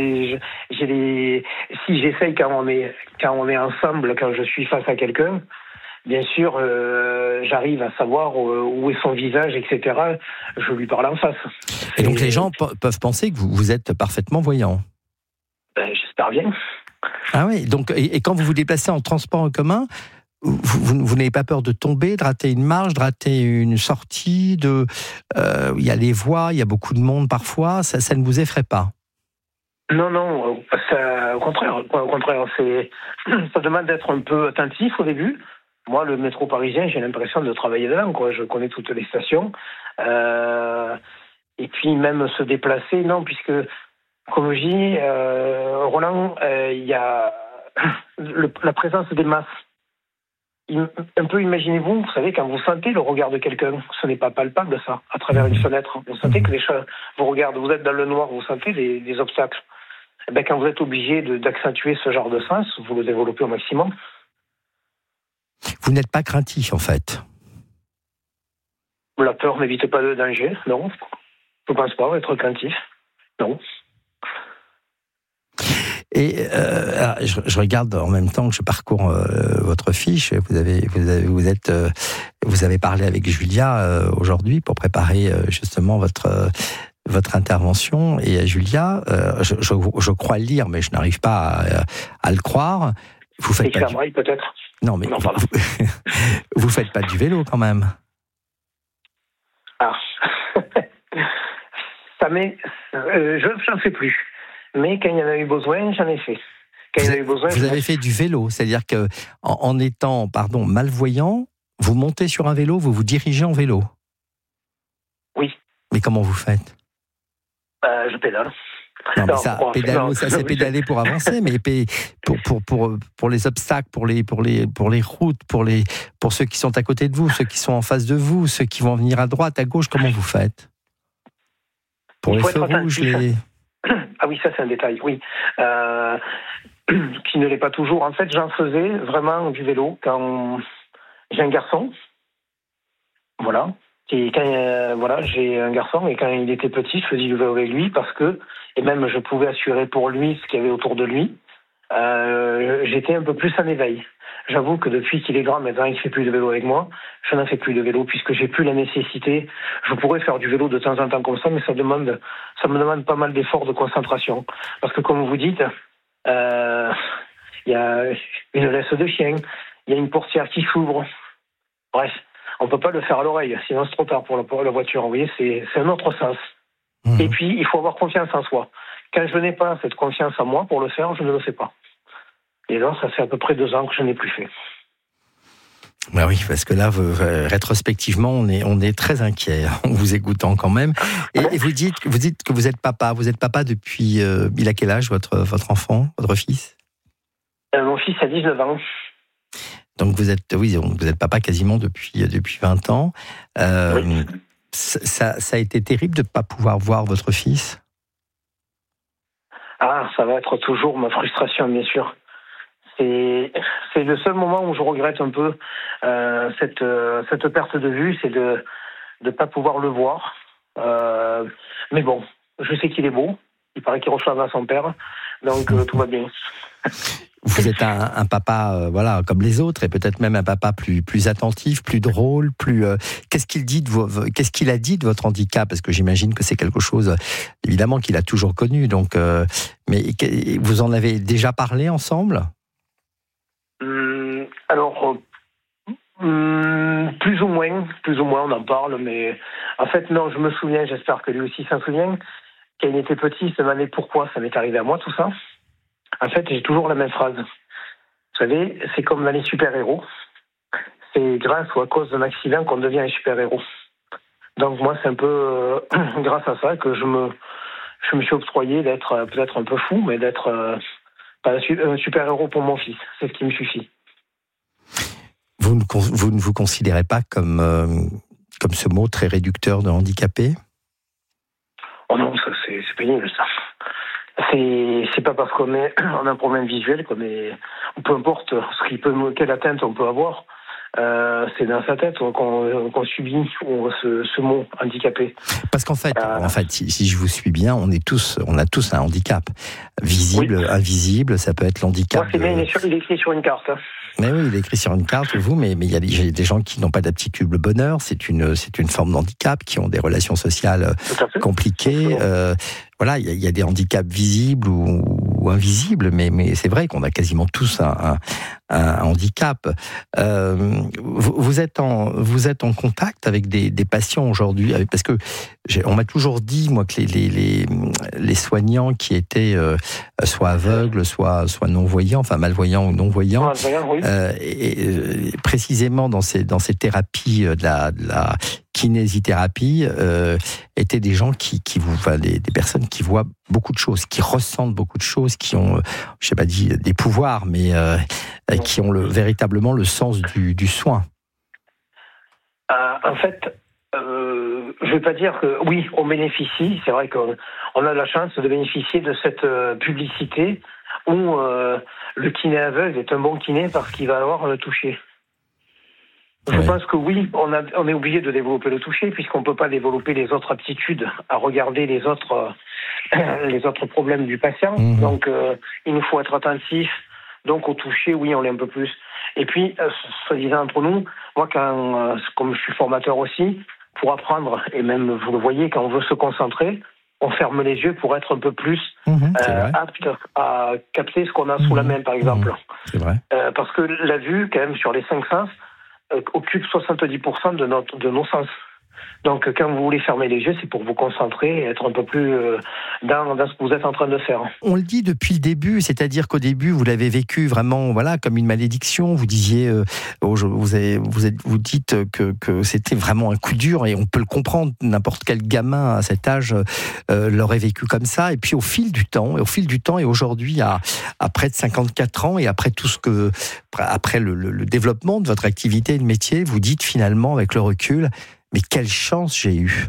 Speaker 9: si j'essaye quand on est ensemble, quand je suis face à quelqu'un. Bien sûr, j'arrive à savoir où est son visage, etc. Je lui parle en face.
Speaker 8: Et donc les gens peuvent penser que vous êtes parfaitement voyant.
Speaker 9: J'espère bien.
Speaker 8: Ah oui, donc, et quand vous vous déplacez en transport en commun, vous n'avez pas peur de tomber, de rater une marche, de rater une sortie, il y a les voies, il y a beaucoup de monde parfois, ça ne vous effraie pas ?
Speaker 9: Non, au contraire, ça demande d'être un peu attentif au début. Moi, le métro parisien, j'ai l'impression de travailler dedans, quoi. Je connais toutes les stations. Et puis, même se déplacer, non, puisque, comme je dis, Roland, il y a la présence des masses. Un peu, imaginez-vous, vous savez, quand vous sentez le regard de quelqu'un, ce n'est pas palpable, ça, à travers une fenêtre. Vous sentez que les gens vous regardent, vous êtes dans le noir, vous sentez des obstacles. Et bien, quand vous êtes obligé d'accentuer ce genre de sens, vous le développez au maximum.
Speaker 8: Vous n'êtes pas craintif, en fait.
Speaker 9: La peur n'évite pas le danger, non. Je ne pense pas être craintif, non.
Speaker 8: Et je regarde en même temps que je parcours votre fiche. Vous avez parlé avec Julia aujourd'hui pour préparer justement votre intervention. Et Julia, je crois le lire, mais je n'arrive pas à le croire. Vous faites pas
Speaker 9: peut-être.
Speaker 8: Non, mais vous faites pas du vélo quand même.
Speaker 9: Ah, je n'en fais plus. Mais quand il y en a eu besoin, j'en ai fait.
Speaker 8: Vous avez fait du vélo, c'est-à-dire que en étant, malvoyant, vous montez sur un vélo, vous vous dirigez en vélo.
Speaker 9: Oui.
Speaker 8: Mais comment vous faites ?
Speaker 9: Je pédale.
Speaker 8: Non, mais ça, c'est pédaler pour avancer, mais pour les obstacles, pour les routes, pour ceux qui sont à côté de vous, ceux qui sont en face de vous, ceux qui vont venir à droite, à gauche, comment vous faites ? Pour les feux rouges,
Speaker 9: Ah oui, ça c'est un détail, oui. Qui ne l'est pas toujours. En fait, j'en faisais vraiment du vélo quand j'ai un garçon. Voilà. Et quand j'ai un garçon et quand il était petit, je faisais du vélo avec lui et même je pouvais assurer pour lui ce qu'il y avait autour de lui. J'étais un peu plus en éveil. J'avoue que depuis qu'il est grand, maintenant il ne fait plus de vélo avec moi, je n'en fais plus de vélo puisque j'ai plus la nécessité. Je pourrais faire du vélo de temps en temps comme ça, mais ça me demande pas mal d'efforts de concentration. Parce que comme vous dites, il y a une laisse de chien, il y a une portière qui s'ouvre. Bref, on ne peut pas le faire à l'oreille, sinon c'est trop tard pour la voiture. Vous voyez, c'est un autre sens. Et puis, il faut avoir confiance en soi. Quand je n'ai pas cette confiance en moi pour le faire, je ne le fais pas. Et là, ça fait à peu près 2 ans que je n'ai plus fait.
Speaker 8: Ben oui, parce que là, rétrospectivement, on est très inquiet en vous écoutant quand même. Et vous dites que vous êtes papa. Vous êtes papa depuis... il a quel âge, votre enfant, votre fils ?
Speaker 9: Mon fils a 19 ans.
Speaker 8: Donc vous êtes papa quasiment depuis 20 ans.
Speaker 9: Oui.
Speaker 8: Ça a été terrible de ne pas pouvoir voir votre fils ?
Speaker 9: Ah, ça va être toujours ma frustration, bien sûr. C'est le seul moment où je regrette un peu cette perte de vue, c'est de ne pas pouvoir le voir. Mais bon, je sais qu'il est beau. Il paraît qu'il ressemble à son père, donc tout va bien.
Speaker 8: Vous êtes un papa, comme les autres, et peut-être même un papa plus attentif, plus drôle, plus. Qu'est-ce qu'il a dit de votre handicap ? Parce que j'imagine que c'est quelque chose, évidemment, qu'il a toujours connu. Donc, mais vous en avez déjà parlé ensemble ?
Speaker 9: Alors, plus ou moins, on en parle, mais en fait, non, je me souviens, j'espère que lui aussi s'en souvient, quand il était petit, il se demandait pourquoi ça m'est arrivé à moi, tout ça. En fait, j'ai toujours la même phrase. Vous savez, c'est comme dans les super-héros. C'est grâce ou à cause d'un accident qu'on devient un super-héros. Donc moi, c'est un peu grâce à ça que je me suis octroyé d'être peut-être un peu fou, mais d'être un super-héros pour mon fils. C'est ce qui me suffit.
Speaker 8: Vous ne vous considérez pas comme ce mot très réducteur de handicapé ?
Speaker 9: Oh non, ça c'est pénible, ça. C'est pas parce qu'on a un problème visuel peu importe quelle atteinte on peut avoir, c'est dans sa tête qu'on subit ce mot handicapé.
Speaker 8: Parce qu'en fait, si je vous suis bien, on a tous un handicap visible, oui. Invisible. Ça peut être l'handicap.
Speaker 9: Moi, c'est bien, il est écrit sur une carte. Hein.
Speaker 8: Mais oui, il est écrit sur une carte, mais il y a des gens qui n'ont pas d'aptitude au bonheur. C'est une forme d'handicap, qui ont des relations sociales compliquées. Voilà, il y a des handicaps visibles ou invisibles, mais c'est vrai qu'on a quasiment tous un handicap. Vous êtes en contact avec des patients aujourd'hui, parce que on m'a toujours dit, moi, que les soignants qui étaient soit aveugles, soit non-voyants, enfin malvoyants ou non-voyants, oui. Et précisément dans ces thérapies de la kinésithérapie, étaient des gens des personnes qui voient beaucoup de choses, qui ressentent beaucoup de choses, qui ont, je sais pas dit des pouvoirs, mais qui ont véritablement le sens du soin.
Speaker 9: En fait, je vais pas dire que oui, on bénéficie. C'est vrai qu'on a la chance de bénéficier de cette publicité où le kiné aveugle est un bon kiné parce qu'il va avoir le toucher. Je pense que oui, on est obligé de développer le toucher puisqu'on ne peut pas développer les autres aptitudes à regarder les autres problèmes du patient. Donc, il nous faut être attentif. Donc, au toucher, oui, on l'est un peu plus. Et puis, se disant entre nous, moi, comme je suis formateur aussi, pour apprendre, et même vous le voyez, quand on veut se concentrer, on ferme les yeux pour être un peu plus apte à capter ce qu'on a sous la main, par exemple.
Speaker 8: C'est vrai.
Speaker 9: Parce que la vue, quand même, sur les 5 sens, occupe 70% de nos sens. Donc, quand vous voulez fermer les yeux, c'est pour vous concentrer et être un peu plus dans ce que vous êtes en train de faire.
Speaker 8: On le dit depuis le début, c'est-à-dire qu'au début, vous l'avez vécu vraiment, comme une malédiction. Vous disiez, vous dites que c'était vraiment un coup dur, et on peut le comprendre. N'importe quel gamin à cet âge l'aurait vécu comme ça. Et puis, au fil du temps, et aujourd'hui, à près de 54 ans, et après après le développement de votre activité et de métier, vous dites finalement, avec le recul, mais quelle chance j'ai eue.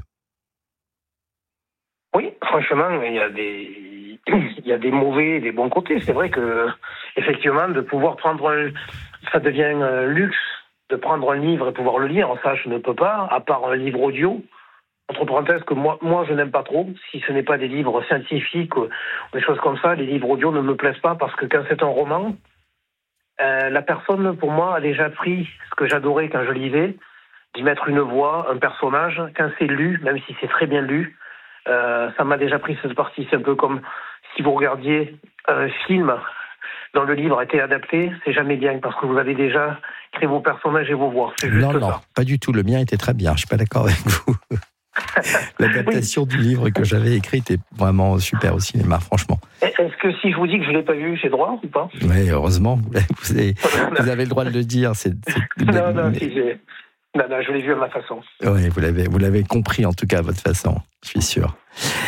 Speaker 9: Oui, franchement, il y a des mauvais et des bons côtés. C'est vrai que, effectivement, de pouvoir ça devient un luxe de prendre un livre et pouvoir le lire. Ça, je ne peux pas, à part un livre audio. Entre parenthèses, que moi, je n'aime pas trop. Si ce n'est pas des livres scientifiques ou des choses comme ça, les livres audio ne me plaisent pas parce que quand c'est un roman, la personne, pour moi, a déjà pris ce que j'adorais quand je lisais, d'y mettre une voix, un personnage. Quand c'est lu, même si c'est très bien lu, ça m'a déjà pris cette partie. C'est un peu comme si vous regardiez un film dont le livre a été adapté, c'est jamais bien parce que vous avez déjà créé vos personnages et vos voix. C'est juste
Speaker 8: non,
Speaker 9: ça.
Speaker 8: Pas du tout. Le mien était très bien. Je suis pas d'accord avec vous. L'adaptation du livre que j'avais écrit était vraiment super au cinéma, franchement.
Speaker 9: Est-ce que si je vous dis que je ne l'ai pas vu, j'ai droit ou pas ?
Speaker 8: Oui, heureusement. Vous avez le droit de le dire.
Speaker 9: Non, je l'ai vu à ma façon.
Speaker 8: Oui, vous l'avez compris en tout cas à votre façon, je suis sûr.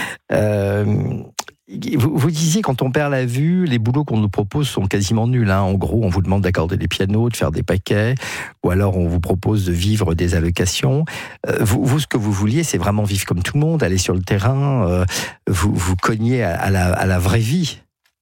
Speaker 8: Vous disiez, quand on perd la vue, les boulots qu'on nous propose sont quasiment nuls. En gros, on vous demande d'accorder des pianos, de faire des paquets, ou alors on vous propose de vivre des allocations. Vous, ce que vous vouliez, c'est vraiment vivre comme tout le monde, aller sur le terrain, vous cogner à la vraie vie.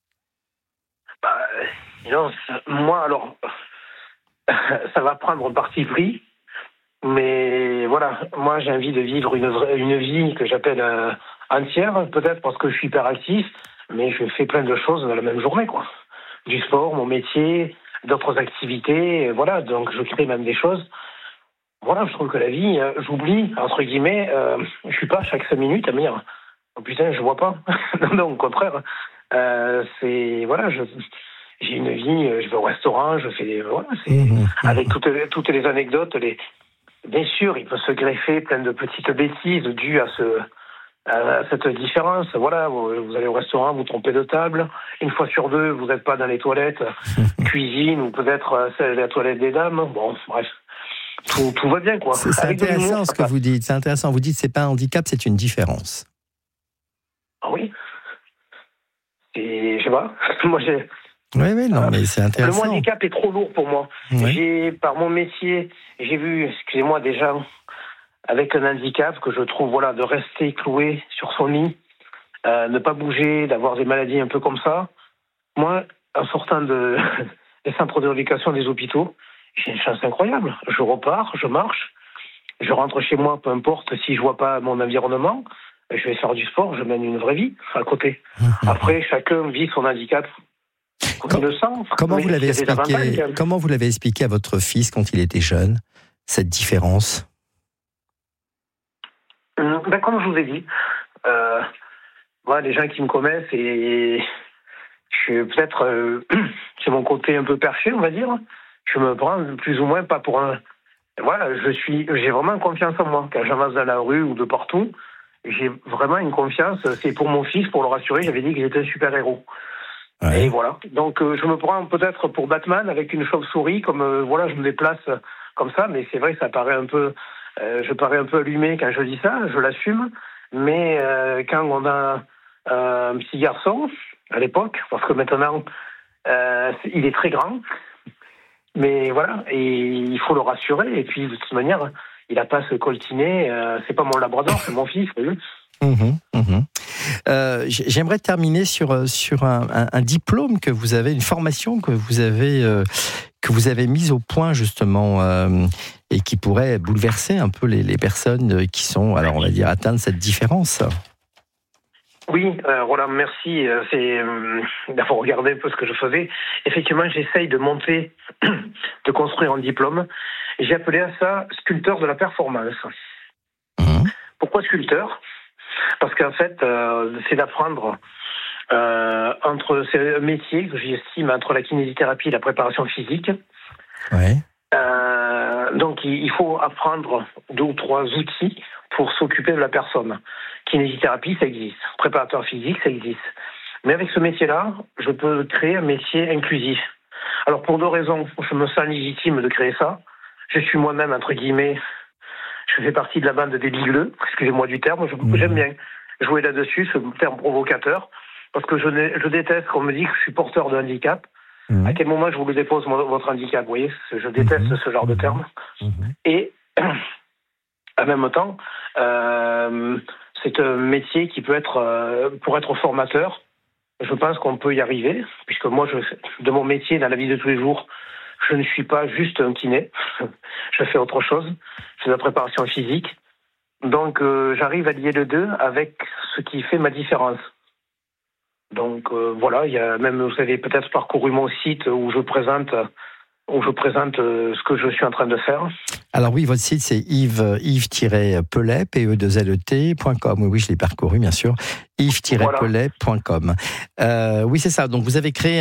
Speaker 9: Non, moi, alors, ça va prendre un parti pris. Mais voilà, moi j'ai envie de vivre une vie que j'appelle entière, peut-être parce que je suis hyperactif, mais je fais plein de choses dans la même journée, quoi. Du sport, mon métier, d'autres activités, voilà, donc je crée même des choses. Voilà, je trouve que la vie, j'oublie, entre guillemets, je suis pas chaque 5 minutes à me dire « Oh putain, je vois pas ». Non, au contraire, j'ai une vie, je vais au restaurant, je fais avec toutes les anecdotes, bien sûr, il peut se greffer plein de petites bêtises dues à cette différence. Voilà, vous allez au restaurant, vous trompez de table. Une fois sur deux, vous n'êtes pas dans les toilettes cuisine ou peut-être la toilette des dames. Bon, bref, tout va bien, quoi.
Speaker 8: C'est intéressant ce que vous dites. C'est intéressant. Vous dites c'est pas un handicap, c'est une différence.
Speaker 9: Ah oui. Je sais pas. Moi,
Speaker 8: Oui, non, mais c'est intéressant.
Speaker 9: Le handicap est trop lourd pour moi.
Speaker 8: Oui.
Speaker 9: Par mon métier, j'ai vu, excusez-moi, des gens avec un handicap que je trouve, de rester cloué sur son lit, ne pas bouger, d'avoir des maladies un peu comme ça. Moi, en sortant des centres de rééducation, des hôpitaux, j'ai une chance incroyable. Je repars, je marche, je rentre chez moi, peu importe si je vois pas mon environnement, je vais faire du sport, je mène une vraie vie à côté. Après, chacun vit son handicap.
Speaker 8: Comment vous l'avez expliqué à votre fils quand il était jeune, cette différence ?
Speaker 9: Comme je vous ai dit, les gens qui me connaissent, et je suis peut-être, c'est mon côté un peu perché, on va dire. Je me prends plus ou moins pas pour un. J'ai vraiment confiance en moi. Quand j'avance dans la rue ou de partout, j'ai vraiment une confiance. C'est pour mon fils, pour le rassurer. J'avais dit que j'étais un super héros. Ouais. Et voilà. Donc, je me prends peut-être pour Batman avec une chauve-souris, comme je me déplace comme ça. Mais c'est vrai que ça paraît un peu. Je parais un peu allumé quand je dis ça. Je l'assume. Mais quand on a un petit garçon à l'époque, parce que maintenant il est très grand. Mais voilà, et il faut le rassurer. Et puis de toute manière, il n'a pas à se coltiner. C'est pas mon labrador, c'est mon fils.
Speaker 8: J'aimerais terminer sur un diplôme que vous avez, une formation que vous avez mise au point justement. et qui pourrait bouleverser un peu les personnes qui sont, alors on va dire, atteintes de cette différence.
Speaker 9: Oui, Roland, merci. C'est d'avoir regardé un peu ce que je faisais. Effectivement, j'essaye de monter, de construire un diplôme. J'ai appelé ça sculpteur de la performance. Pourquoi sculpteur ? Parce qu'en fait, c'est d'apprendre c'est un métier que j'estime entre la kinésithérapie et la préparation physique.
Speaker 8: Ouais.
Speaker 9: Donc, il faut apprendre 2 ou 3 outils pour s'occuper de la personne. Kinésithérapie, ça existe. Préparateur physique, ça existe. Mais avec ce métier-là, je peux créer un métier inclusif. Alors, pour 2 raisons, je me sens légitime de créer ça. Je suis moi-même, entre guillemets, je fais partie de la bande des bigleux, excusez-moi du terme, j'aime bien jouer là-dessus, ce terme provocateur, parce que je déteste qu'on me dise que je suis porteur de handicap. À quel moment je vous le dépose, votre handicap, vous voyez, je déteste ce genre de terme. Et en même temps, c'est un métier qui peut être, pour être formateur, je pense qu'on peut y arriver, puisque moi, de mon métier, dans la vie de tous les jours, je ne suis pas juste un kiné, je fais autre chose, je fais de la préparation physique. Donc j'arrive à lier les deux avec ce qui fait ma différence. Donc voilà, il y a même, vous avez peut-être parcouru mon site où je présente ce que je suis en train de faire.
Speaker 8: Alors oui, votre site c'est yves-pelet, pe2let.com. Oui, je l'ai parcouru bien sûr. yves-pelet.com. Oui, c'est ça. Donc vous avez créé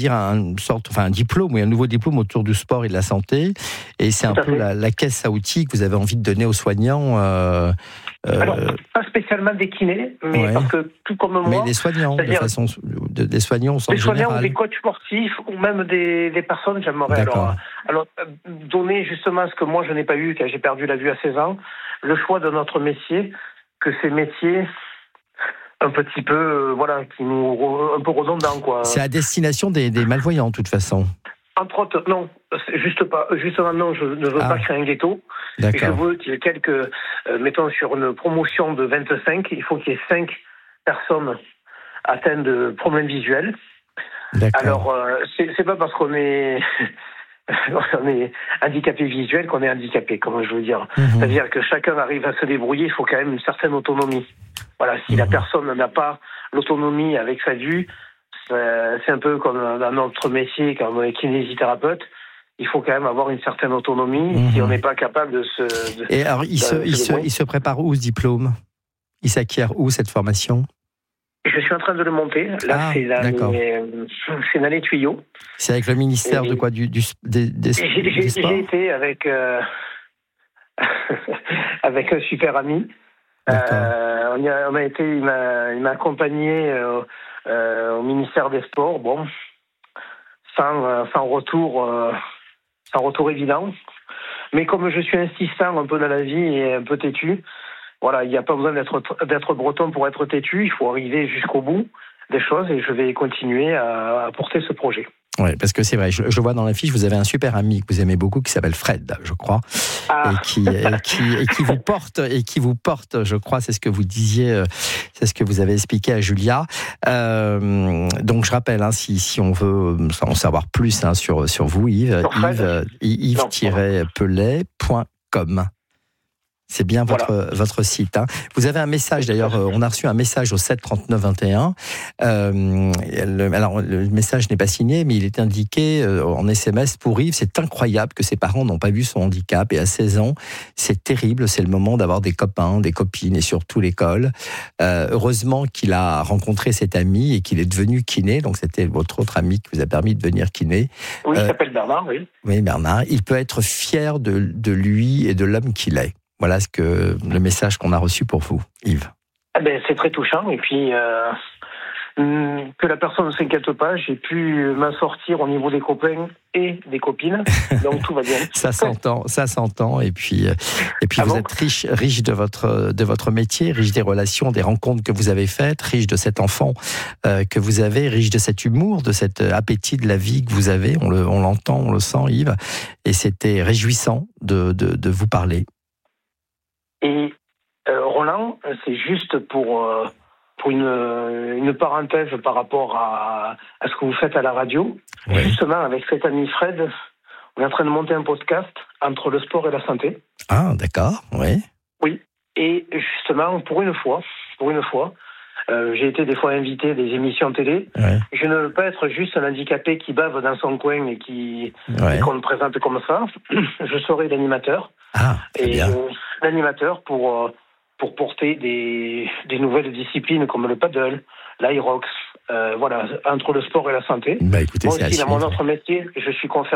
Speaker 8: un diplôme, un nouveau diplôme autour du sport et de la santé. Et c'est un peu la caisse à outils que vous avez envie de donner aux soignants.
Speaker 9: Alors, pas spécialement des kinés, mais parce que tout comme moi...
Speaker 8: Mais des soignants, des soignants au sens général. Des soignants
Speaker 9: ou des coachs sportifs, ou même des personnes, j'aimerais alors donner justement ce que moi je n'ai pas eu, car j'ai perdu la vue à 16 ans, le choix de notre métier, que ces métiers un petit peu, qui nous un peu redondants, quoi.
Speaker 8: C'est à destination des malvoyants, de toute façon.
Speaker 9: Entre autres, non, justement non, je ne veux pas créer un ghetto.
Speaker 8: D'accord.
Speaker 9: Je veux qu'il y ait quelques, mettons sur une promotion de 25, il faut qu'il y ait 5 personnes atteintes de problèmes visuels.
Speaker 8: D'accord.
Speaker 9: Alors, c'est pas parce qu'on est on est handicapé visuel qu'on est handicapé, comme je veux dire. C'est-à-dire que chacun arrive à se débrouiller, il faut quand même une certaine autonomie. Voilà, si la personne n'a pas l'autonomie avec sa vue, c'est un peu comme dans notre métier, quand on est kinésithérapeute, il faut quand même avoir une certaine autonomie si on n'est pas capable de se...
Speaker 8: Et alors, il se prépare où ce diplôme ? Il s'acquiert où cette formation ?
Speaker 9: Je suis en train de le monter. Là, c'est dans les tuyaux.
Speaker 8: C'est avec le ministère de quoi des sports ?
Speaker 9: J'ai été avec avec un super ami. Il m'a accompagné au ministère des Sports. Bon, sans retour évident. Mais comme je suis insistant un peu dans la vie et un peu têtu, voilà, il n'y a pas besoin d'être breton pour être têtu. Il faut arriver jusqu'au bout des choses et je vais continuer à porter ce projet.
Speaker 8: Oui, parce que c'est vrai, je vois dans la fiche, vous avez un super ami que vous aimez beaucoup qui s'appelle Fred, je crois, et qui vous porte, je crois, c'est ce que vous disiez, c'est ce que vous avez expliqué à Julia. Donc je rappelle, si on veut en savoir plus sur vous, Yves, yves-pelet.com. C'est bien votre site. Vous avez un message, d'ailleurs, on a reçu un message au 7 39 21. Alors, le message n'est pas signé, mais il est indiqué en SMS pour Yves. C'est incroyable que ses parents n'ont pas vu son handicap. Et à 16 ans, c'est terrible. C'est le moment d'avoir des copains, des copines et surtout l'école. Heureusement qu'il a rencontré cet ami et qu'il est devenu kiné. Donc, c'était votre autre ami qui vous a permis de devenir kiné.
Speaker 9: Oui, il s'appelle Bernard, oui.
Speaker 8: Oui, Bernard. Il peut être fier de lui et de l'homme qu'il est. Voilà le message qu'on a reçu pour vous, Yves.
Speaker 9: C'est très touchant. Et puis, que la personne ne s'inquiète pas, j'ai pu m'en sortir au niveau des copains et des copines. Donc, tout va bien.
Speaker 8: Ça s'entend. Et puis vous êtes riche de votre métier, riche des relations, des rencontres que vous avez faites, riche de cet enfant que vous avez, riche de cet humour, de cet appétit de la vie que vous avez. On l'entend, on le sent, Yves. Et c'était réjouissant de vous parler.
Speaker 9: Et Roland, c'est juste pour une parenthèse par rapport à ce que vous faites à la radio. Oui. Justement, avec cet ami Fred, On est en train de monter un podcast entre le sport et la santé.
Speaker 8: Ah, d'accord, oui.
Speaker 9: Oui. Et justement, pour une fois, j'ai été des fois invité à des émissions télé.
Speaker 8: Ouais.
Speaker 9: Je ne veux pas être juste un handicapé qui bave dans son coin et qu'on me présente comme ça. Je serai l'animateur.
Speaker 8: Ah, très bien.
Speaker 9: L'animateur pour porter des nouvelles disciplines comme le paddle, l'Irox, entre le sport et la santé.
Speaker 8: Bah écoutez,
Speaker 9: Moi
Speaker 8: c'est à
Speaker 9: aussi, dans mon
Speaker 8: suivre.
Speaker 9: autre métier, je suis conférencier.